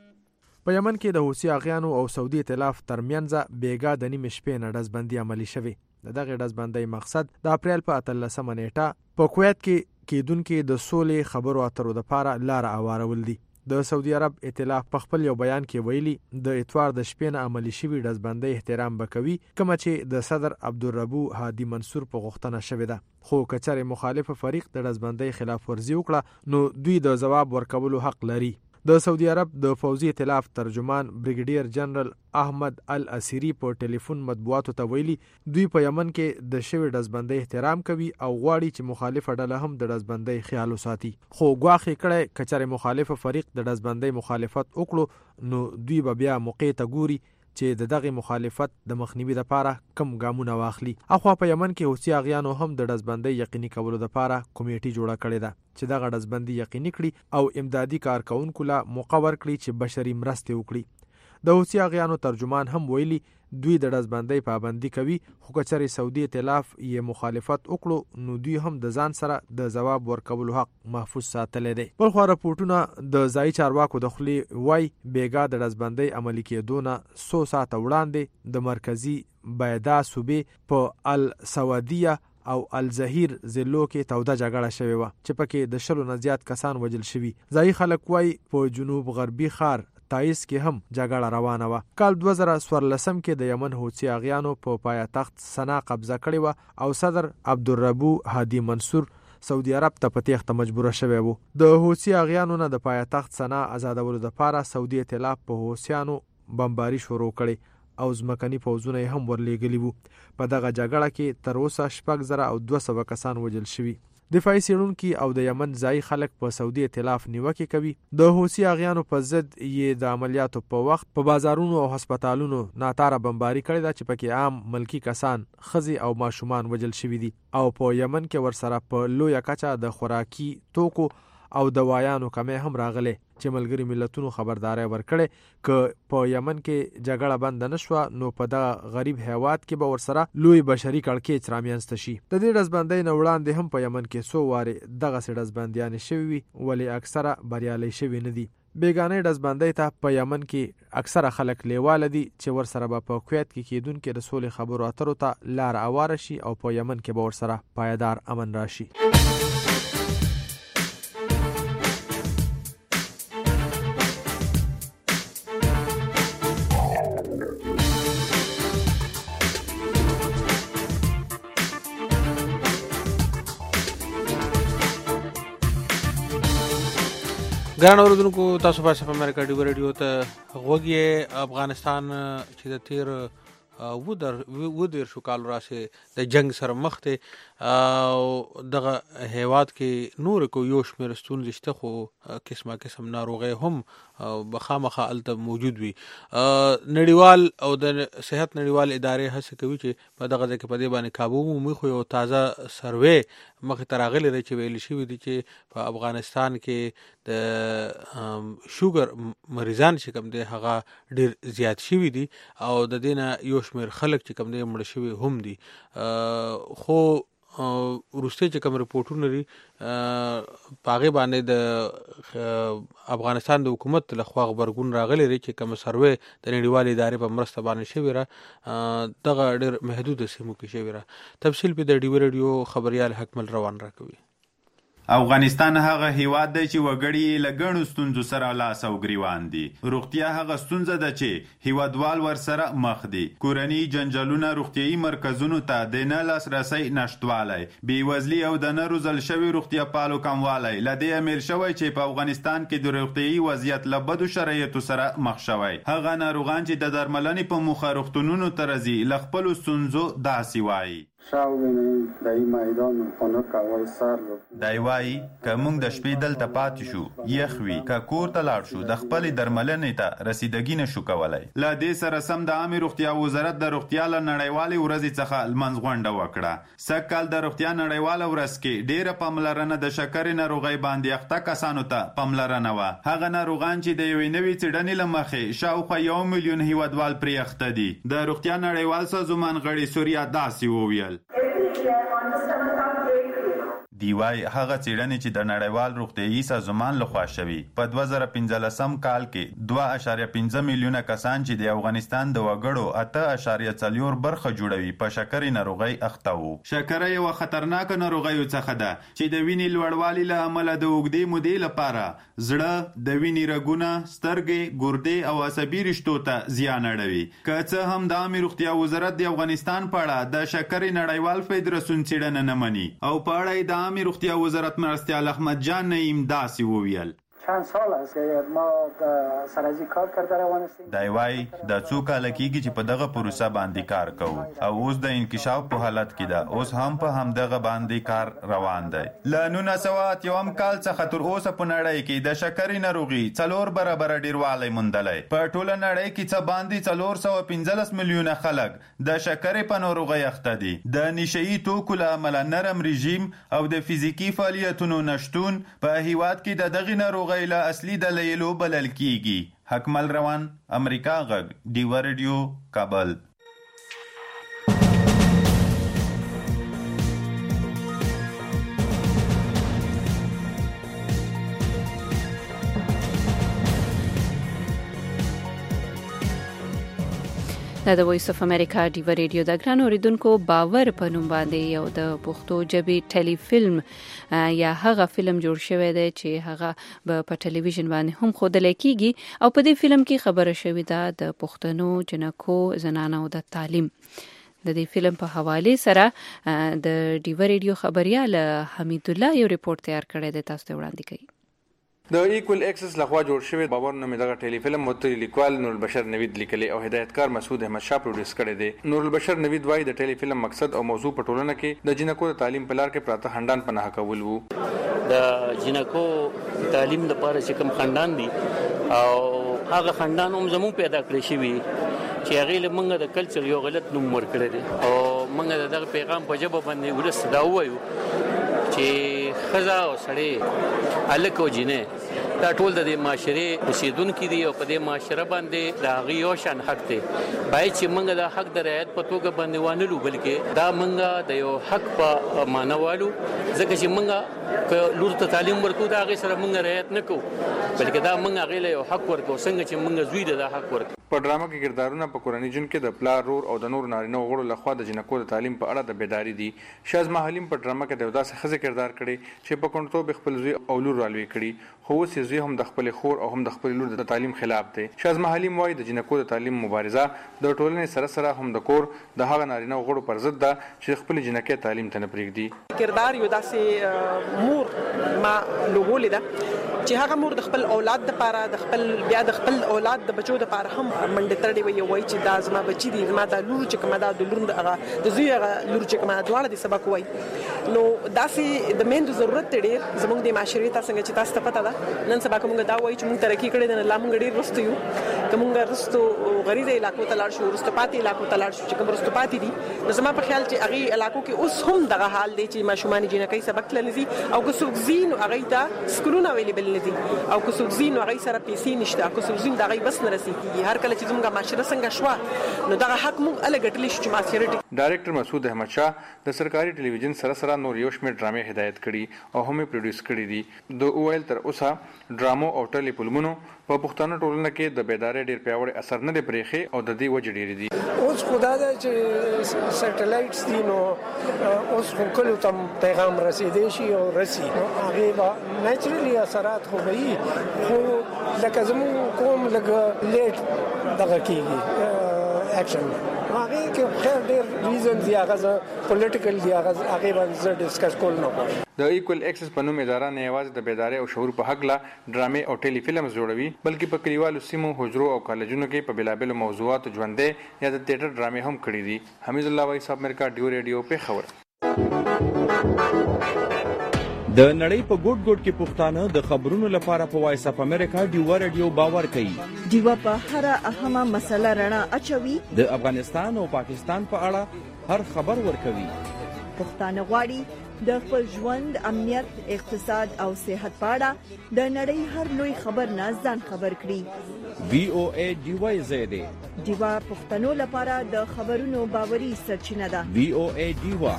په یمن کې د حوثي یاغیانو او سعودي ائتلاف ترمنځ بیګا د نیمې شپې نه ډزبندي عملي شوې. د دغه ډزبندۍ مقصد د اپریل په اتلسمه نیټه په کویت کې کېدونکي د سولې خبرو اترو لپاره لاره هوارول دي. د سعودي عرب ائتلاف په خپل یو بیان کې ویلي د اتوار د شپې نه عملي شوې ډزبندۍ احترام به کوي، کومه چې د صدر عبدالربو هادي منصور په غوښتنه شوې ده. خو که چېرې مخالف فریق د ډزبندۍ خلاف ورزي وکړه نو دوی د ځواب ورکولو حق لري. د سعودي عرب د پوځي ائتلاف ترجمان بریګیډیر جنرال احمد الاسیری په ټلیفون مطبوعاتو ته ویلي دوی په یمن کې د شوې ډزبندۍ احترام کوي او غواړي چې مخالفه ډله هم د ډزبندۍ خیال وساتي. خو ګواښ یې کړی که چېرې مخالف فریق د ډزبندۍ مخالفت وکړو نو دوی به بیا موقع ته ګوري چې د دغه مخالفت د مخنیوي لپاره کم ګامونه واخلي. اخوا په یمن کې حوثي یاغیانو هم د ډزبندۍ یقیني کولو لپاره کمیټې جوړه کړې ده چې دغه ډزبندي یقیني کړي او امدادي کارکونکو له موقع ورکړي چې بشري مرستې وکړي. د حوثي یاغیانو ترجمان هم ویلي دوی د ډزبندۍ پابندي کوي، خو که چېرې سعودي ائتلاف یې مخالفت وکړو نو دوی هم د ځان سره د ځواب ورکولو حق محفوظ ساتلی دی. بل خوا راپورټونه د ځایي چارواکو د خولې وایي بیګا د ډزبندۍ عملي کېدو نه څو ساعته وړاندې د مرکزي بیدا صوبې په السعودیه او الزهیر ضلعو کې توده جګړه شوې وه چې پکې د شلو نه زیات کسان وژل شوي. ځایي خلک وایي په جنوب غربي ښار تایز کې هم جګړه روانه وه. کال دوه زره څوارلسم کې د یمن حوثي یاغیانو په پایتخت سنا قبضه کړې وه او صدر عبدالربو هادي منصور سعودي عرب ته په تیښته مجبوره شوی و. د حوثي یاغیانو نه د پایتخت سنا آزادولو لپاره سعودي ائتلاف په حوثیانو بمباري شروع کړي او ځمکني پوځونه یې هم ورلېږلي وو. په دغه جګړه کې تر اوسه شپږ زره او دوه سوه کسان وژل شوي. دفاعي څېړونکي او د یمن ځایي خلک په سعودي ائتلاف نیوکې کوي. د حوثي یاغیانو په ضد یې د عملیاتو په وخت په بازارونو او هسپتالونو ناتاره بمباري کړې ده چې پکې عام ملکي کسان، ښځې او ماشومان وژل شوي دي او په یمن کې ورسره په لویه کچه د خوراکي توکو او دوايانو کمی هم راغلی چې ملګري ملتونو خبرداري ورکړي که په یمن کې جګړه بند نه شوه نو په دغه غریب هیواد کې به ورسره لوی بشري کړکېچ رامنځته شي. د دې ډزبندۍ نه وړاندې هم په یمن کې څو وارې دغسې ډزبندیانې شوي وي ولې اکثره بریالۍ شوي نه دي. بیګانۍ ډزبندۍ ته په یمن کې اکثره خلک لیواله دي چې ورسره به په کویت کې کېدونکې د سولې خبرو اترو ته لاره هواره شي او په یمن کې به ورسره پایدار امن راشي. ګران اوریدونکو تاسو په سفر امریکا ډیو رادیو ته غوږی. افغانستان چې د تیر و در و دیر شو کال راسه د جنگ سره مخ ته او دغه هیواد کې نور کو یو شمېر ستونزې شته خو قسمه قسم ناروغۍ هم بخامخه الته موجود وي. نړیوال او د صحت نړیوال ادارې هڅه کوي چې په دغه ځای کې په دې باندې کابو مومي خو یو تازه سروې مخې ته راغلی دی چې ویل شوي دي چې په افغانستان کې د شوګر مریضان چې کوم دی هغه ډېر زیات شوي دي او د دې نه یو شمېر خلک چې کوم دی مړه شوي هم دي. خو وروسته چې کوم رپورټونه لري په هغې باندې د افغانستان د حکومت لخوا غبرګون راغلی دی چې کوم سروې د نړیوالې ادارې په مرسته باندې شوې را دغه ډېر محدوده سیمو کې شوې را. تفصیل په د ډیو رادیو خبریال حکمل روان راکوي. افغانستان هغه هیواد دی چې وګړي له ګڼو ستونزو سره لاس او ګریوان دي. روغتیا هغه ستونزه ده چې هیوادوال ورسره مخ دي. کورني جنجالونه، روغتیایي مرکزونو ته د نه لاسرسی نشتوالی، بېوزلي او د نه روزل شوي روغتیا پالو کموالی له دې امیر شوی چې په افغانستان کې د روغتیایي وضعیت له بدو شرایطو سره مخ شوی. هغه ناروغان چې د درملنې په موخه روغتونونو ته راځي له خپلو ستونزو داسې وایي. دای وایي که موږ د شپې دلته پاتې شو یخ وي که کور ته لاړ شو د خپلې درملنې ته رسیدګي نه شو کولی. له دې سره سم د عامې روغتیا وزارت د روغتیا له نړیوالې ورځې څخه لمنځغونډه وکړه. سږ کال د روغتیا نړیواله ورځ کې ډېره پاملرنه د شکرې ناروغۍ باندې اخته کسانو ته پاملرنه وه. هغه ناروغان چې د یوې نوې څېړنې له مخې شاوخوا یو میلیون هیوادوال پرې اخته دي. د روغتیا نړیوال سازمان غړي سوریا داسې وویل. دی وای هغه څېړنې چې د نړیوال روغتیايي سازمان لخوا شوي په دوه زره پنځلسم کال کې دوه اعشاریه پنځه میلیونه کسان چې د افغانستان د وګړو اته اعشاریه څلور برخه جوړوي په شکرې ناروغۍ اخته وو. شکره یوه خطرناکه ناروغیو څخه ده چې د وینې لوړوالي له امله د اوږدې مودې لپاره زړه، د وینې رګونه، سترګې، ګردې او عصبي رشتو ته زیان اړوي. که څه هم د عامې روغتیا وزارت د افغانستان په اړه د شکرې نړیوال فدراسیون څېړنه نه مني او په اړه یې د عامې روغتیا وزارت مرستیال احمد جان نعیم داسې وویل. چند سال است که ما سر از این کار کرده روان هستیم. دی وای د څو کاله کېږي چې په دغه پروسه باندې کار کوو او اوس د انکشاف په حالت کې ده. اوس هم په همدغه باندې کار روان دی. له نولس سوه اتیاوم کال څخه تر اوسه په نړۍ کې د شکرې ناروغي څلور برابره ډېروالی موندلی. په ټوله نړۍ کې څه باندې څلور سوه پنځلس میلیونه خلک د شکرې په ناروغۍ اخته دي. د نشهیي توکو له امله نرم رژیم او د فزیکي فعالیتونو نشتون په هیواد کې د دغې ناروغۍ له اصلي دلایلو بلل کیږي. حکمل روان، امریکا غږ، ډیوه رادیو، کابل. دا د وایس اف امریکا ډیوه ریډیو د ګران اوریدونکو باور په نوم باندې یو د پښتو ژبې ټلی فلم یا هغه فلم جوړ شوی دی چې هغه په ټلویزیون باندې هم ښودل کیږي او په دې فلم کې خبره شوې ده د پښتنو جنکو زنانو د تعلیم. د دې فلم په حواله سره د ډیوه ریډیو خبريال حمید الله یو ریپورت تیار کړی دی، تاسو ته وړاندې کوي. د ایکول اکسس لخوا جوړ شوی باور نومې دغه ټیلی فلم متری لیکوال نور البشر نوید لیکلی او هدایتکار مسعود احمد شاه پروډوس کړی دی. نور البشر نوید وایي د ټیلی فلم مقصد او موضوع په ټولنه کې د جنکو د تعلیم په لار کې پراته خندان پناه کول وو. د جنکو تعلیم لپاره چې کوم خندان دي او هغه خندان هم زموږ پیدا کړی شوی چې هغه له موږ د کلچر یو غلط نوم ورکړی دی او موږ دغه پیغام په ژبه باندې ورسره دا وایو چې خزا او سړی الک او جنې دا ټول د معاشرې اوسیدونکو دي او په دې معاشره باندې د هغه یو شان حق دی. باید چې موږ د حق د رعایت په توګه باندې وانلو بلکې دا موږ د یو حق په معنا والو ځکه چې موږ که لور ته تعلیم ورکو دا هغه سره موږ رعایت نه کوو بلکې دا موږ هغه له یو حق ورکو څنګه چې موږ زوی د حق ورکو. په ډرامه کې کردارونه په کورنۍ جون کې د پلار رور او د نور نارینه غړو لخوا د جنکو د تعلیم په اړه د بیداری دي. شازما حلیم په ډرامه کې د داسې خزه کردار کړي چې په کنټرول خپل زوی او لور رالوي کړي خو اوس زوی هم د خپل خور او هم د خپل لور د تعلیم خلاف دی. شازما حلیم وایي د جنکو د تعلیم مبارزه د ټولنې سره سره هم د کور د هغه نارینه غړو پر ضد ده چې خپل جنکې تعلیم ته نه پرېږدي. کردار یو داسې مور ما لوګولې ده چې هغه مور د خپل اولاد لپاره د خپل بیا د خپل اولاد د بچو لپاره هم منډه تړي وي وایي چې دا زما بچی دی زما د لور چې کومه دا د لور د هغه د زوی هغه لور چې کومه دواړه د سبق وایي نو داسې د میندو ضرورت ډېر زموږ د معاشرې تاسو څنګه چې تاسو ته پته ده نن سبا کومه دا وایي چې موږ ترقی کړې ده لا موږ ډېر رستو یو کومه رستو غریزه علاقو ته لاړ شو رستو پاتې علاقو ته لاړ شو چې کوم رستو پاتې دي نو زما په خیال چې هغه علاقو کې اوس هم دغه حال دی چې ماشومان جنکۍ سبق تللی او که څوک زین او هغه ته سکولونه اویلیبل نه دي او که څوک زین او هغه سره پیسې نشته او که څوک زین دغه بس نه رسیږي هر کله چې زموږ معاشره څنګه شو نو دغه حق موږ الګټلی شو چې معاشره. ډایرکټر مسعود احمد شاه د سرکاري ټلویزیون سره سره نور یو شمېر ډرامې هدایت کړي او هم پروډوس کړي دي. د اوایل تر اوسه ډرامو او ټلی فلمونو په پښتنو ټولنه کې د بیدارۍ ډېر پیاوړی اثر نه دی پرېښی او د دې وجې ډېرې دي. اوس خو دا ده چې سټلایټس دي نو اوس خو کلو ته پیغام رسېدی شي او رسي نو هغې به نیچرلي اثرات خو به وي خو لکه زموږ قوم لږ لیټ دغه کېږي اکشن هغه کې خیر ډیر ریزن دی هغه پولیټیکل دی هغه هغه باندې ډیسکس کول نه غواړم. د ایکوال ایکسس په نوم اداره نه یوازې د بیدارۍ او شعور په حق لا ډرامې او ټیلی فلمز جوړوي بلکې په کلیوالو سیمو حجرو او کالجونو کې په بلابل موضوعاتو ژوندې یا د تیاتر ډرامې هم کړې دي. حمید الله وایي صاحب امریکا ډیو ریډیو په خبر. د نړۍ په ګوټ ګوټ کې پښتانه د خبرونو لپاره په وایس اپ امریکا ډیو ریډیو باور کوي. ډیو په هر اهمه مسله رڼا اچوي. د افغانستان او پاکستان په اړه هر خبر ورکوي. پښتانه غواړي د خپل ژوند، امنیت، اقتصاد او صحت په اړه د نړۍ هر لوی خبر نه ځان خبر کړي. وی او ای ډیو زیاده ډیو پښتنو لپاره د خبرونو باوري سرچینه ده. وی او ای ډیو.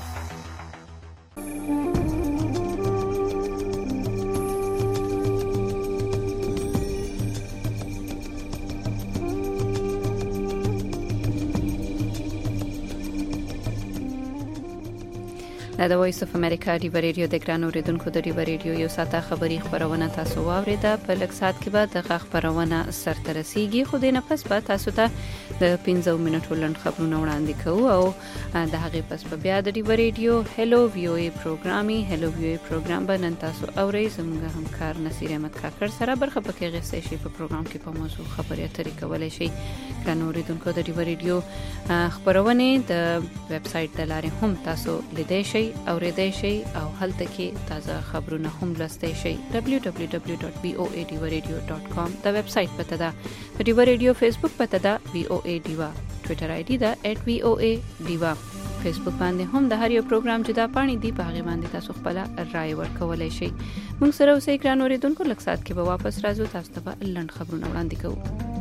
د وایس اف امریکا ډیو ریډیو د ګران اوریدونکو د ډیو ریډیو یو ساعته خبری خبرونه تاسو واوریده. په لږ ساعت کې به د خبرونه سرته رسیږي خو د نفس په تاسو ته د پنځه منټو لند خبرونه وړاندې کوو او د هغه پس په بیا د ډیو ریډیو هلو وی او ای پروګرامي هلو وی او ای پروګرام به نن تاسو اورئ. زموږ همکار نصیر احمد کاکړ سره برخه پکې غوښتي شي په پروګرام کې په موضوع خبرې اترې کولای شي. ګران اوریدونکو د ډیو ریډیو خبرونه د ویب سټ د لارې هم تاسو لیدئ شئ اوریدئ شئ او هلته کې تازه خبرونه هم لوستئ شئ. دبلیو دبلیو دبلیو ډاټ وی او ای ډیو ریډیو ډاټ کام د ویب سټ پته ده. د ډیو ریډیو فیسبوک پته ده وی او ای ډیو. ټوئیټر آی ډی ده ایټ وی او ای ډیو. فیسبوک باندې هم د هر یو پروګرام جدا پاڼې دی په هغه باندې تاسو خپل رائے ورکولای شئ. موږ سره اوسئ ګران اوریدونکو. لږ ساعت کې به واپس راځو تاسو ته لند خبرونه وړاندې کوو.